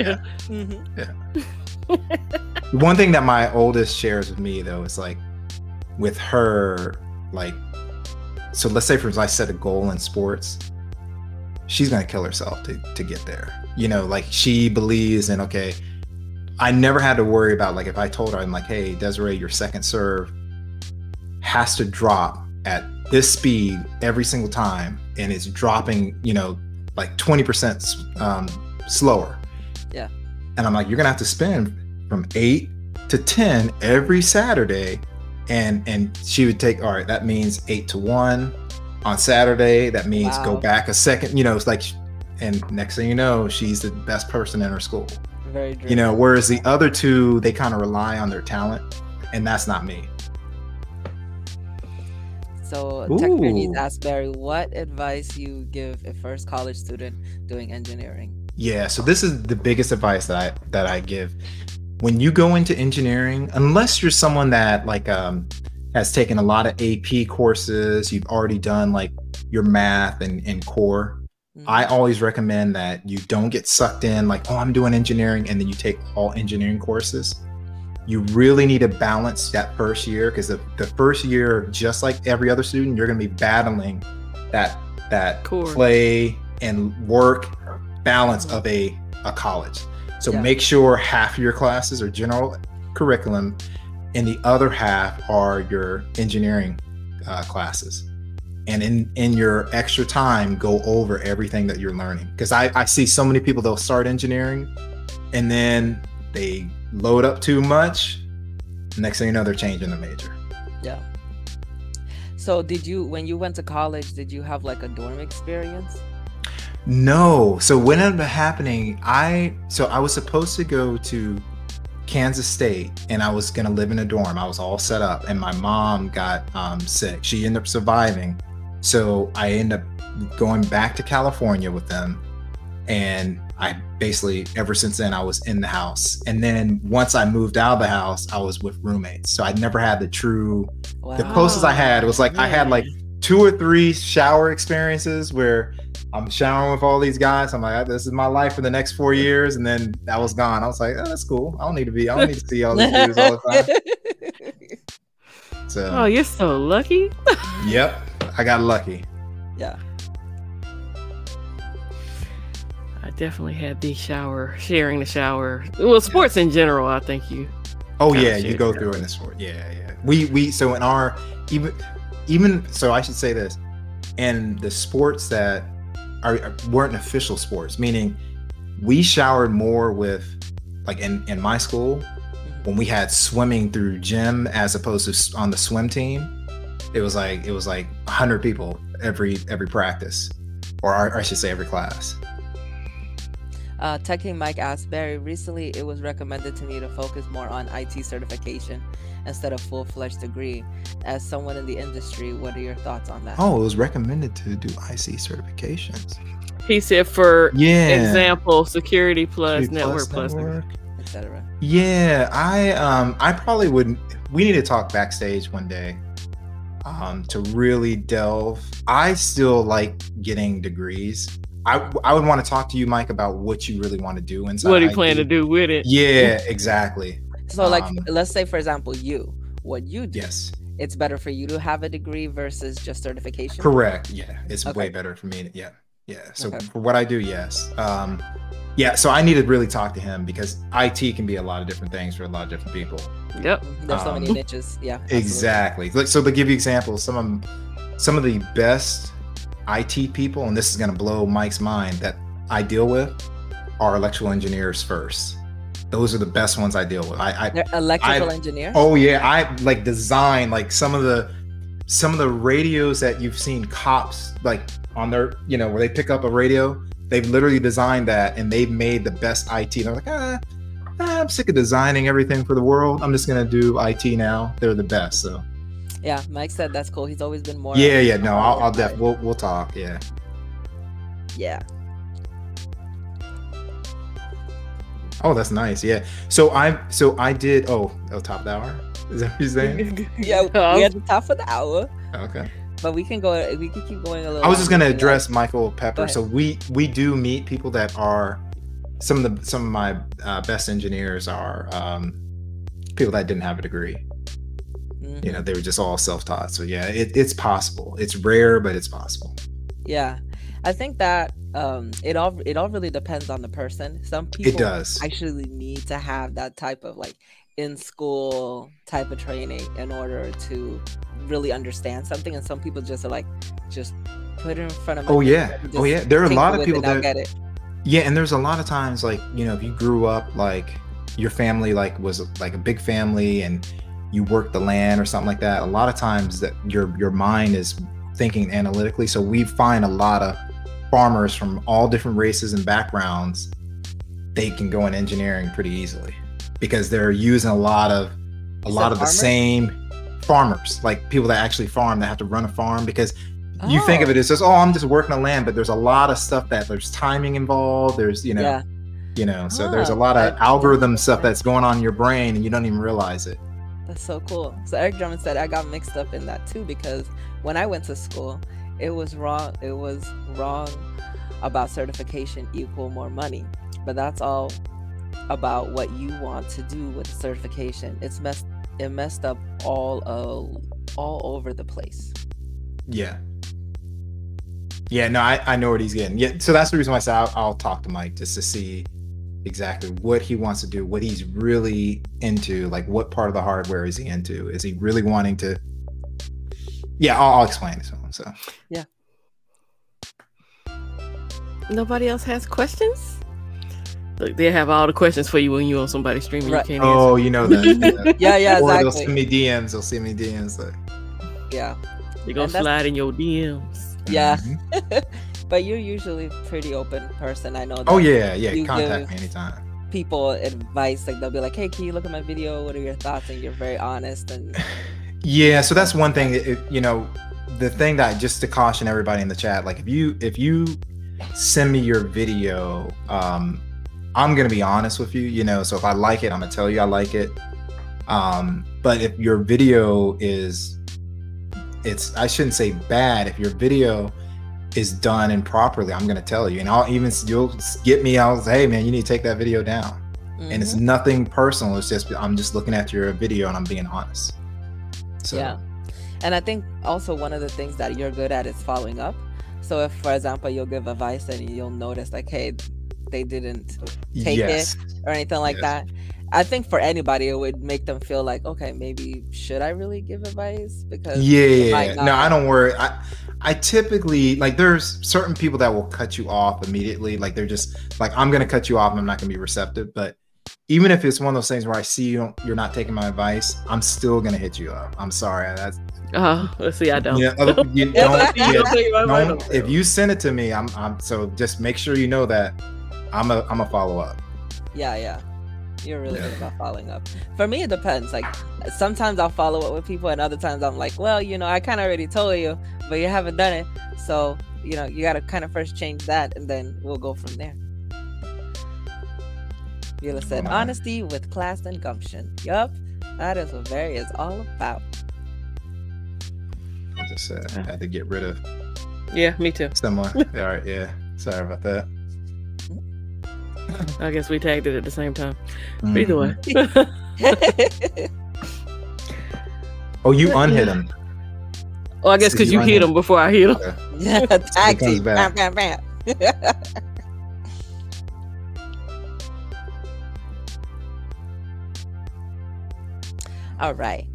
One thing that my oldest shares with me though is like, with her, like, so let's say for instance I set a goal in sports, she's gonna kill herself to get there. Like she believes in, okay, I never had to worry about, like, if I told her, I'm like, hey, Desiree, your second serve has to drop at this speed every single time, and it's dropping, like 20% slower. Yeah. And I'm like, you're gonna have to spend from 8 to 10 every Saturday. And she would take, all right, that means 8 to 1 on Saturday. That means go back a second. It's like and next thing you know, she's the best person in her school. Very driven. You know, whereas the other two, they kind of rely on their talent, and that's not me. So Tech Journeys Ooh. asked Barry, what advice you give a first college student doing engineering? Yeah, so this is the biggest advice that I give. When you go into engineering, unless you're someone that like has taken a lot of AP courses, you've already done like your math and core, I always recommend that you don't get sucked in like, oh, I'm doing engineering, and then you take all engineering courses. You really need to balance that first year, because the first year, just like every other student, you're going to be battling that Core. play and work balance of a college. So Yeah. make sure half of your classes are general curriculum, and the other half are your engineering classes. And in your extra time, go over everything that you're learning. Because I see so many people, they'll start engineering and then they load up too much. Next thing you know, they're changing the major. Yeah. So when you went to college, did you have like a dorm experience? No. So what ended up happening, I was supposed to go to Kansas State, and I was gonna live in a dorm. I was all set up, and my mom got sick. She ended up surviving. So I ended up going back to California with them. And I basically, ever since then, I was in the house. And then once I moved out of the house, I was with roommates. So I never had the closest I had was like, I had like 2 or 3 shower experiences where I'm showering with all these guys. I'm like, this is my life for the next 4 years. And then that was gone. I was like, oh, that's cool. I don't need to see all these dudes all the time. So, Oh, you're so lucky. yep, I got lucky. Yeah. I definitely had the sharing the shower. Well, sports in general, I think you. Oh Kinda yeah, you shared go that. through it in the sport. Yeah. We so in our even so I should say this, in the sports that weren't official sports, meaning we showered more with like in my school when we had swimming through gym as opposed to on the swim team. It was like 100 people every practice, or I should say every class. Tech King Mike asked Barry, recently it was recommended to me to focus more on IT certification instead of full-fledged degree. As someone in the industry, what are your thoughts on that? Oh, it was recommended to do IC certifications. He said, for Yeah. example, Security Plus, Security Network Plus. Etc. Yeah, I probably wouldn't. We need to talk backstage one day to really delve. I still like getting degrees. I would want to talk to you, Mike, about what you really want to do inside. What do you IT. plan to do with it? Yeah, exactly. So like, Um, let's say for example, what you do, Yes, it's better for you to have a degree versus just certification. correct. Yeah, it's Okay. way better for me. Yeah. So Okay. for what I do, yes. Yeah, so I need to really talk to him because IT can be a lot of different things for a lot of different people. Yep. There's so many niches. Yeah. absolutely. Exactly. So to give you examples, some of the best IT people, and this is going to blow Mike's mind, that I deal with are electrical engineers first. Those are the best ones I deal with. They're electrical engineer. Oh yeah, I like design like some of the radios that you've seen cops like on their, where they pick up a radio. They've literally designed that, and they've made the best IT. They're like, I'm sick of designing everything for the world. I'm just gonna do IT now. They're the best. So Yeah, Mike said that's cool. He's always been more. yeah. No, I'll definitely we'll talk. Yeah. Yeah. Oh, that's nice. Yeah. So I did. Oh, top of the hour. Is that what you're saying? Yeah, we're at the top of the hour, Okay. but we can keep going a little. I was just longer gonna if you like. address Michael Go Pepper. ahead. So we do meet people that are some of my best engineers are people that didn't have a degree. Mhm. They were just all self-taught. So yeah, it's possible. It's rare, but it's possible. Yeah, I think that it all really depends on the person. Some people It does. actually need to have that type of like in school type of training in order to really understand something, and some people just are like, just put it in front of me. Oh yeah. There are a lot of people that that get it. Yeah, and there's a lot of times like, if you grew up like your family like was like a big family and you worked the land or something like that, a lot of times that your mind is thinking analytically. So we find a lot of farmers from all different races and backgrounds, they can go in engineering pretty easily because they're using a lot of the same farmers, like people that actually farm, that have to run a farm. Because you think of it as just, oh, I'm just working the land, but there's a lot of stuff that there's timing involved. There's, so there's a lot of algorithm stuff that's going on in your brain and you don't even realize it. That's so cool. So Eric Drummond said I got mixed up in that too, because when I went to school, it was wrong about certification equal more money. But that's all about what you want to do with the certification. It messed up all over the place. Yeah. Yeah, no, I know what he's getting. Yeah, so that's the reason why I said I'll talk to Mike just to see exactly what he wants to do, what he's really into, like what part of the hardware is he into? Is he really wanting to? Yeah, I'll explain it to him. So yeah. Nobody else has questions? Look, they have all the questions for you when you're on somebody's stream. Right. You can't answer. You know that. Yeah, or exactly. they'll send me DMs. They'll send me DMs. Like, yeah. They're going to slide in your DMs. Yeah. But you're usually a pretty open person. I know that. Oh, yeah. Contact me anytime. People advice, like they'll be like, hey, can you look at my video? What are your thoughts? And you're very honest. And yeah, so that's one thing. The thing that, just to caution everybody in the chat, like if you send me your video, I'm gonna be honest with you. So if I like it, I'm gonna tell you I like it. But if your video I shouldn't say bad. If your video is done improperly, I'm gonna tell you, and you'll get me. I'll say, hey man, you need to take that video down. And it's nothing personal. It's just I'm just looking at your video and I'm being honest. So yeah. And I think also one of the things that you're good at is following up. So if, for example, you'll give advice and you'll notice like, hey, they didn't take it or anything like that. I think for anybody, it would make them feel like, okay, maybe should I really give advice? Because no, I don't worry. I typically, like, there's certain people that will cut you off immediately. Like they're just like, I'm going to cut you off and I'm not going to be receptive. But even if it's one of those things where I see you're not taking my advice, I'm still going to hit you up. I'm sorry. Let's see. I don't. Yeah, if you send it to me, I'm so just make sure you know that I'm a follow up. Yeah. You're really good about following up. For me, it depends. Like sometimes I'll follow up with people and other times I'm like, well, I kind of already told you, but you haven't done it. So, you got to kind of first change that and then we'll go from there. Viola said, honesty with class and gumption. Yup, that is what Barry is all about. I just had to get rid of. Yeah, me too. Someone. All right, yeah. Sorry about that. I guess we tagged it at the same time. But either way. Oh, you unhit him. Oh, I guess because you hit him before I hit him. Okay. Yeah, tag team. Bam, bam, bam. All right.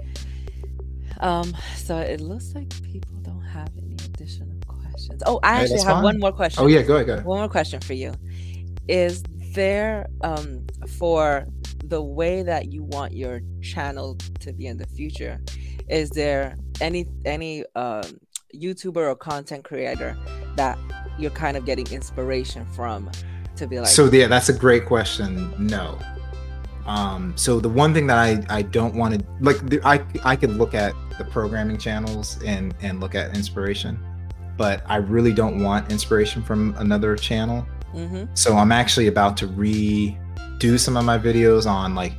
So it looks like people don't have any additional questions. Oh, I actually have one more question. Oh yeah, go ahead. One more question for you. Is there for the way that you want your channel to be in the future, is there any YouTuber or content creator that you're kind of getting inspiration from to be like? So yeah, that's a great question. No. So the one thing that I don't want to, like, I could look at the programming channels and look at inspiration, but I really don't want inspiration from another channel. So I'm actually about to redo some of my videos on, like,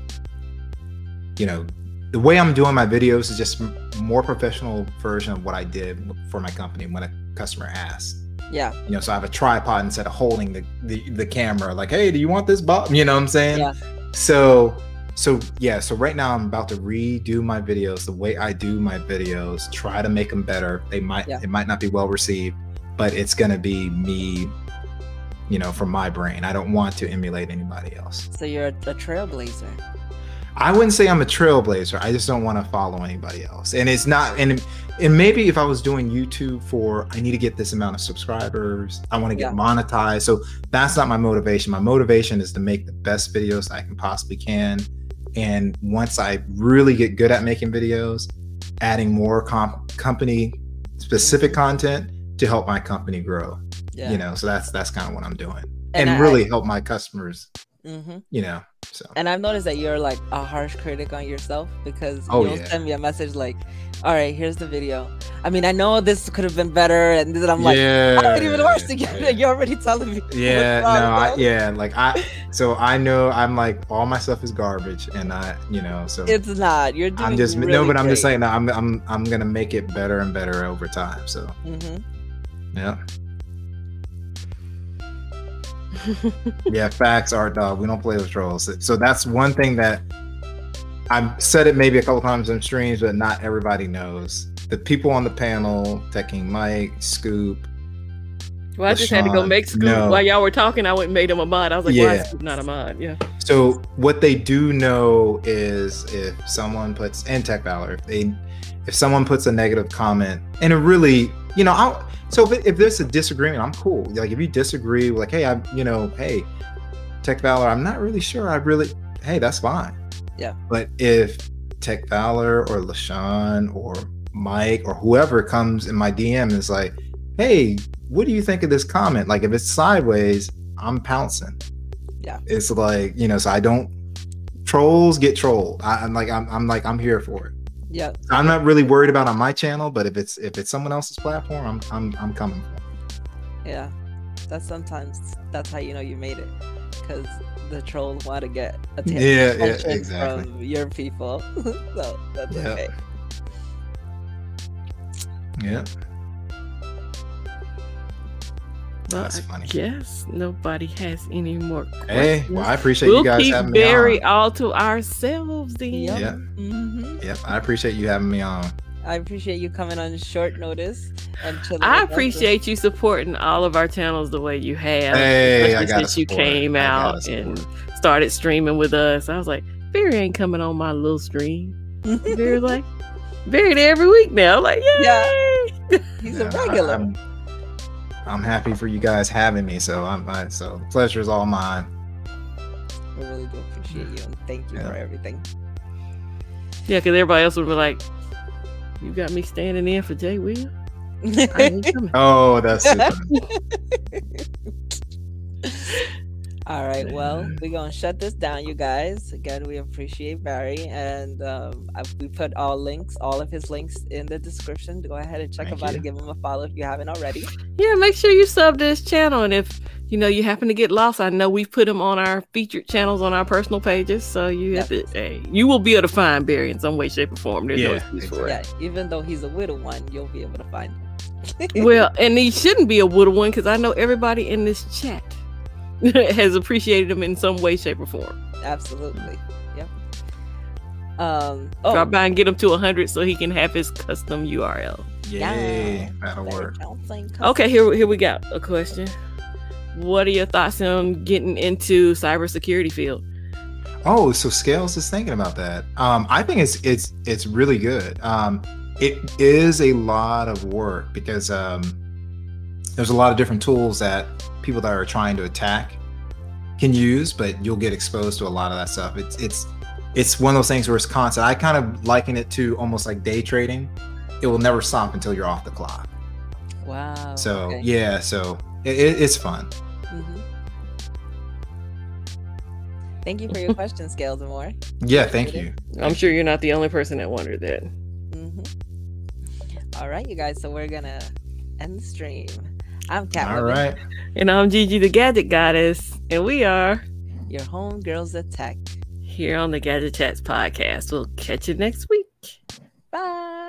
the way I'm doing my videos is just more professional version of what I did for my company when a customer asked. Yeah. So I have a tripod instead of holding the camera, like, hey, do you want this box? You know what I'm saying? Yeah. So right now I'm about to redo my videos the way I do my videos, try to make them better. It might not be well received, but it's going to be me, from my brain. I don't want to emulate anybody else. So you're a trailblazer. I wouldn't say I'm a trailblazer. I just don't want to follow anybody else. And it's not, and maybe if I was doing YouTube I need to get this amount of subscribers, I want to get monetized. So that's not my motivation. My motivation is to make the best videos I can possibly can. And once I really get good at making videos, adding more company specific content to help my company grow. you know, so that's kind of what I'm doing, And and really help my customers, Mhm. you know. So And I've noticed that you're like a harsh critic on yourself, because Oh, you'll yeah. send me a message like, all right, here's the video. I mean, I know this could have been better, and then I'm like, yeah, I didn't even watch together. You're already telling me. what's Yeah, wrong, though. like I know I'm like all my stuff is garbage, and so It's not. You're doing I'm just really but I'm just great. saying that I'm gonna make it better and better over time. So Mhm. yeah, yeah, facts, Art Dog. We don't play with trolls. So that's one thing that I've said it maybe a couple times in streams, but not everybody knows. The people on the panel, Teching Mike, Scoop. Well, I just had to go LaShawn, make Scoop no. while y'all were talking. I went and made him a mod. I was like, why Yeah. is Scoop not a mod? Yeah. So what they do know is if someone puts in Tech Valor, if someone puts a negative comment, and it really, if there's a disagreement, I'm cool. Like if you disagree, like, hey, hey, Tech Valor, I'm not really sure. Hey, that's fine. Yeah. But if Tech Valor or LaShawn or Mike or whoever comes in my DM and is like, hey, what do you think of this comment? Like if it's sideways, I'm pouncing. Yeah. It's like, so I don't, trolls get trolled. I'm here for it. Yeah. I'm not really worried about on my channel, but if it's someone else's platform, I'm coming for it. Yeah. That's how you know you made it, because the trolls want to get attention exactly. from your people. So that's Yeah. okay. Yeah. Well, That's I funny. guess nobody has any more questions. Hey, well, I appreciate We'll you guys keep having me Barry on. all to ourselves then. Yep. Yeah. Mhm. Yep, I appreciate you having me on. I appreciate you coming on short notice and chilling. I with us. appreciate you supporting all of our channels the way you have. Hey, especially I gotta since you support. came I gotta out and support. started streaming with us. I was like, Barry ain't coming on my little stream. Barry like, Barry there every week now. I'm like, yay! Yeah. He's a regular. I'm happy for you guys having me. So so the pleasure is all mine. I really do appreciate you, and thank you Yeah. for everything. Yeah, because everybody else would be like, you got me standing in for Jay Will? I ain't coming. Oh, that's super. All right, well, we're gonna shut this down, you guys. Again, we appreciate Barry, and we put all of his links in the description. Go ahead and check Thank him out you. and give him a follow if you haven't already. Yeah, make sure you sub to his channel. And if you happen to get lost, I know we've put him on our featured channels on our personal pages. So you have to, hey, you will be able to find Barry in some way, shape, or form. There's no Yeah, excuse for it. Yeah, even though he's a widow one, you'll be able to find him. Well, and he shouldn't be a little one because I know everybody in this chat has appreciated him in some way, shape, or form. Absolutely. Yep. Drop by and get him to 100 so he can have his custom URL. Yay, that'll Barry work. Counseling Okay, here we got a question. What are your thoughts on getting into cybersecurity field? Oh, so Scales is thinking about that. I think it's really good. It is a lot of work because there's a lot of different tools that people that are trying to attack can use, but you'll get exposed to a lot of that stuff. It's one of those things where it's constant. I kind of liken it to almost like day trading. It will never stop until you're off the clock. Wow. So okay. yeah, so it's fun. Mhm. Thank you for your question, Scales and more. Yeah, thank you. I'm sure you're not the only person that wondered that. All right, you guys. So we're gonna end the stream. I'm Cat. All right. And I'm Gigi the Gadget Goddess, and we are Your home girls at tech. here on the Gadget Chats podcast. We'll catch you next week. Bye.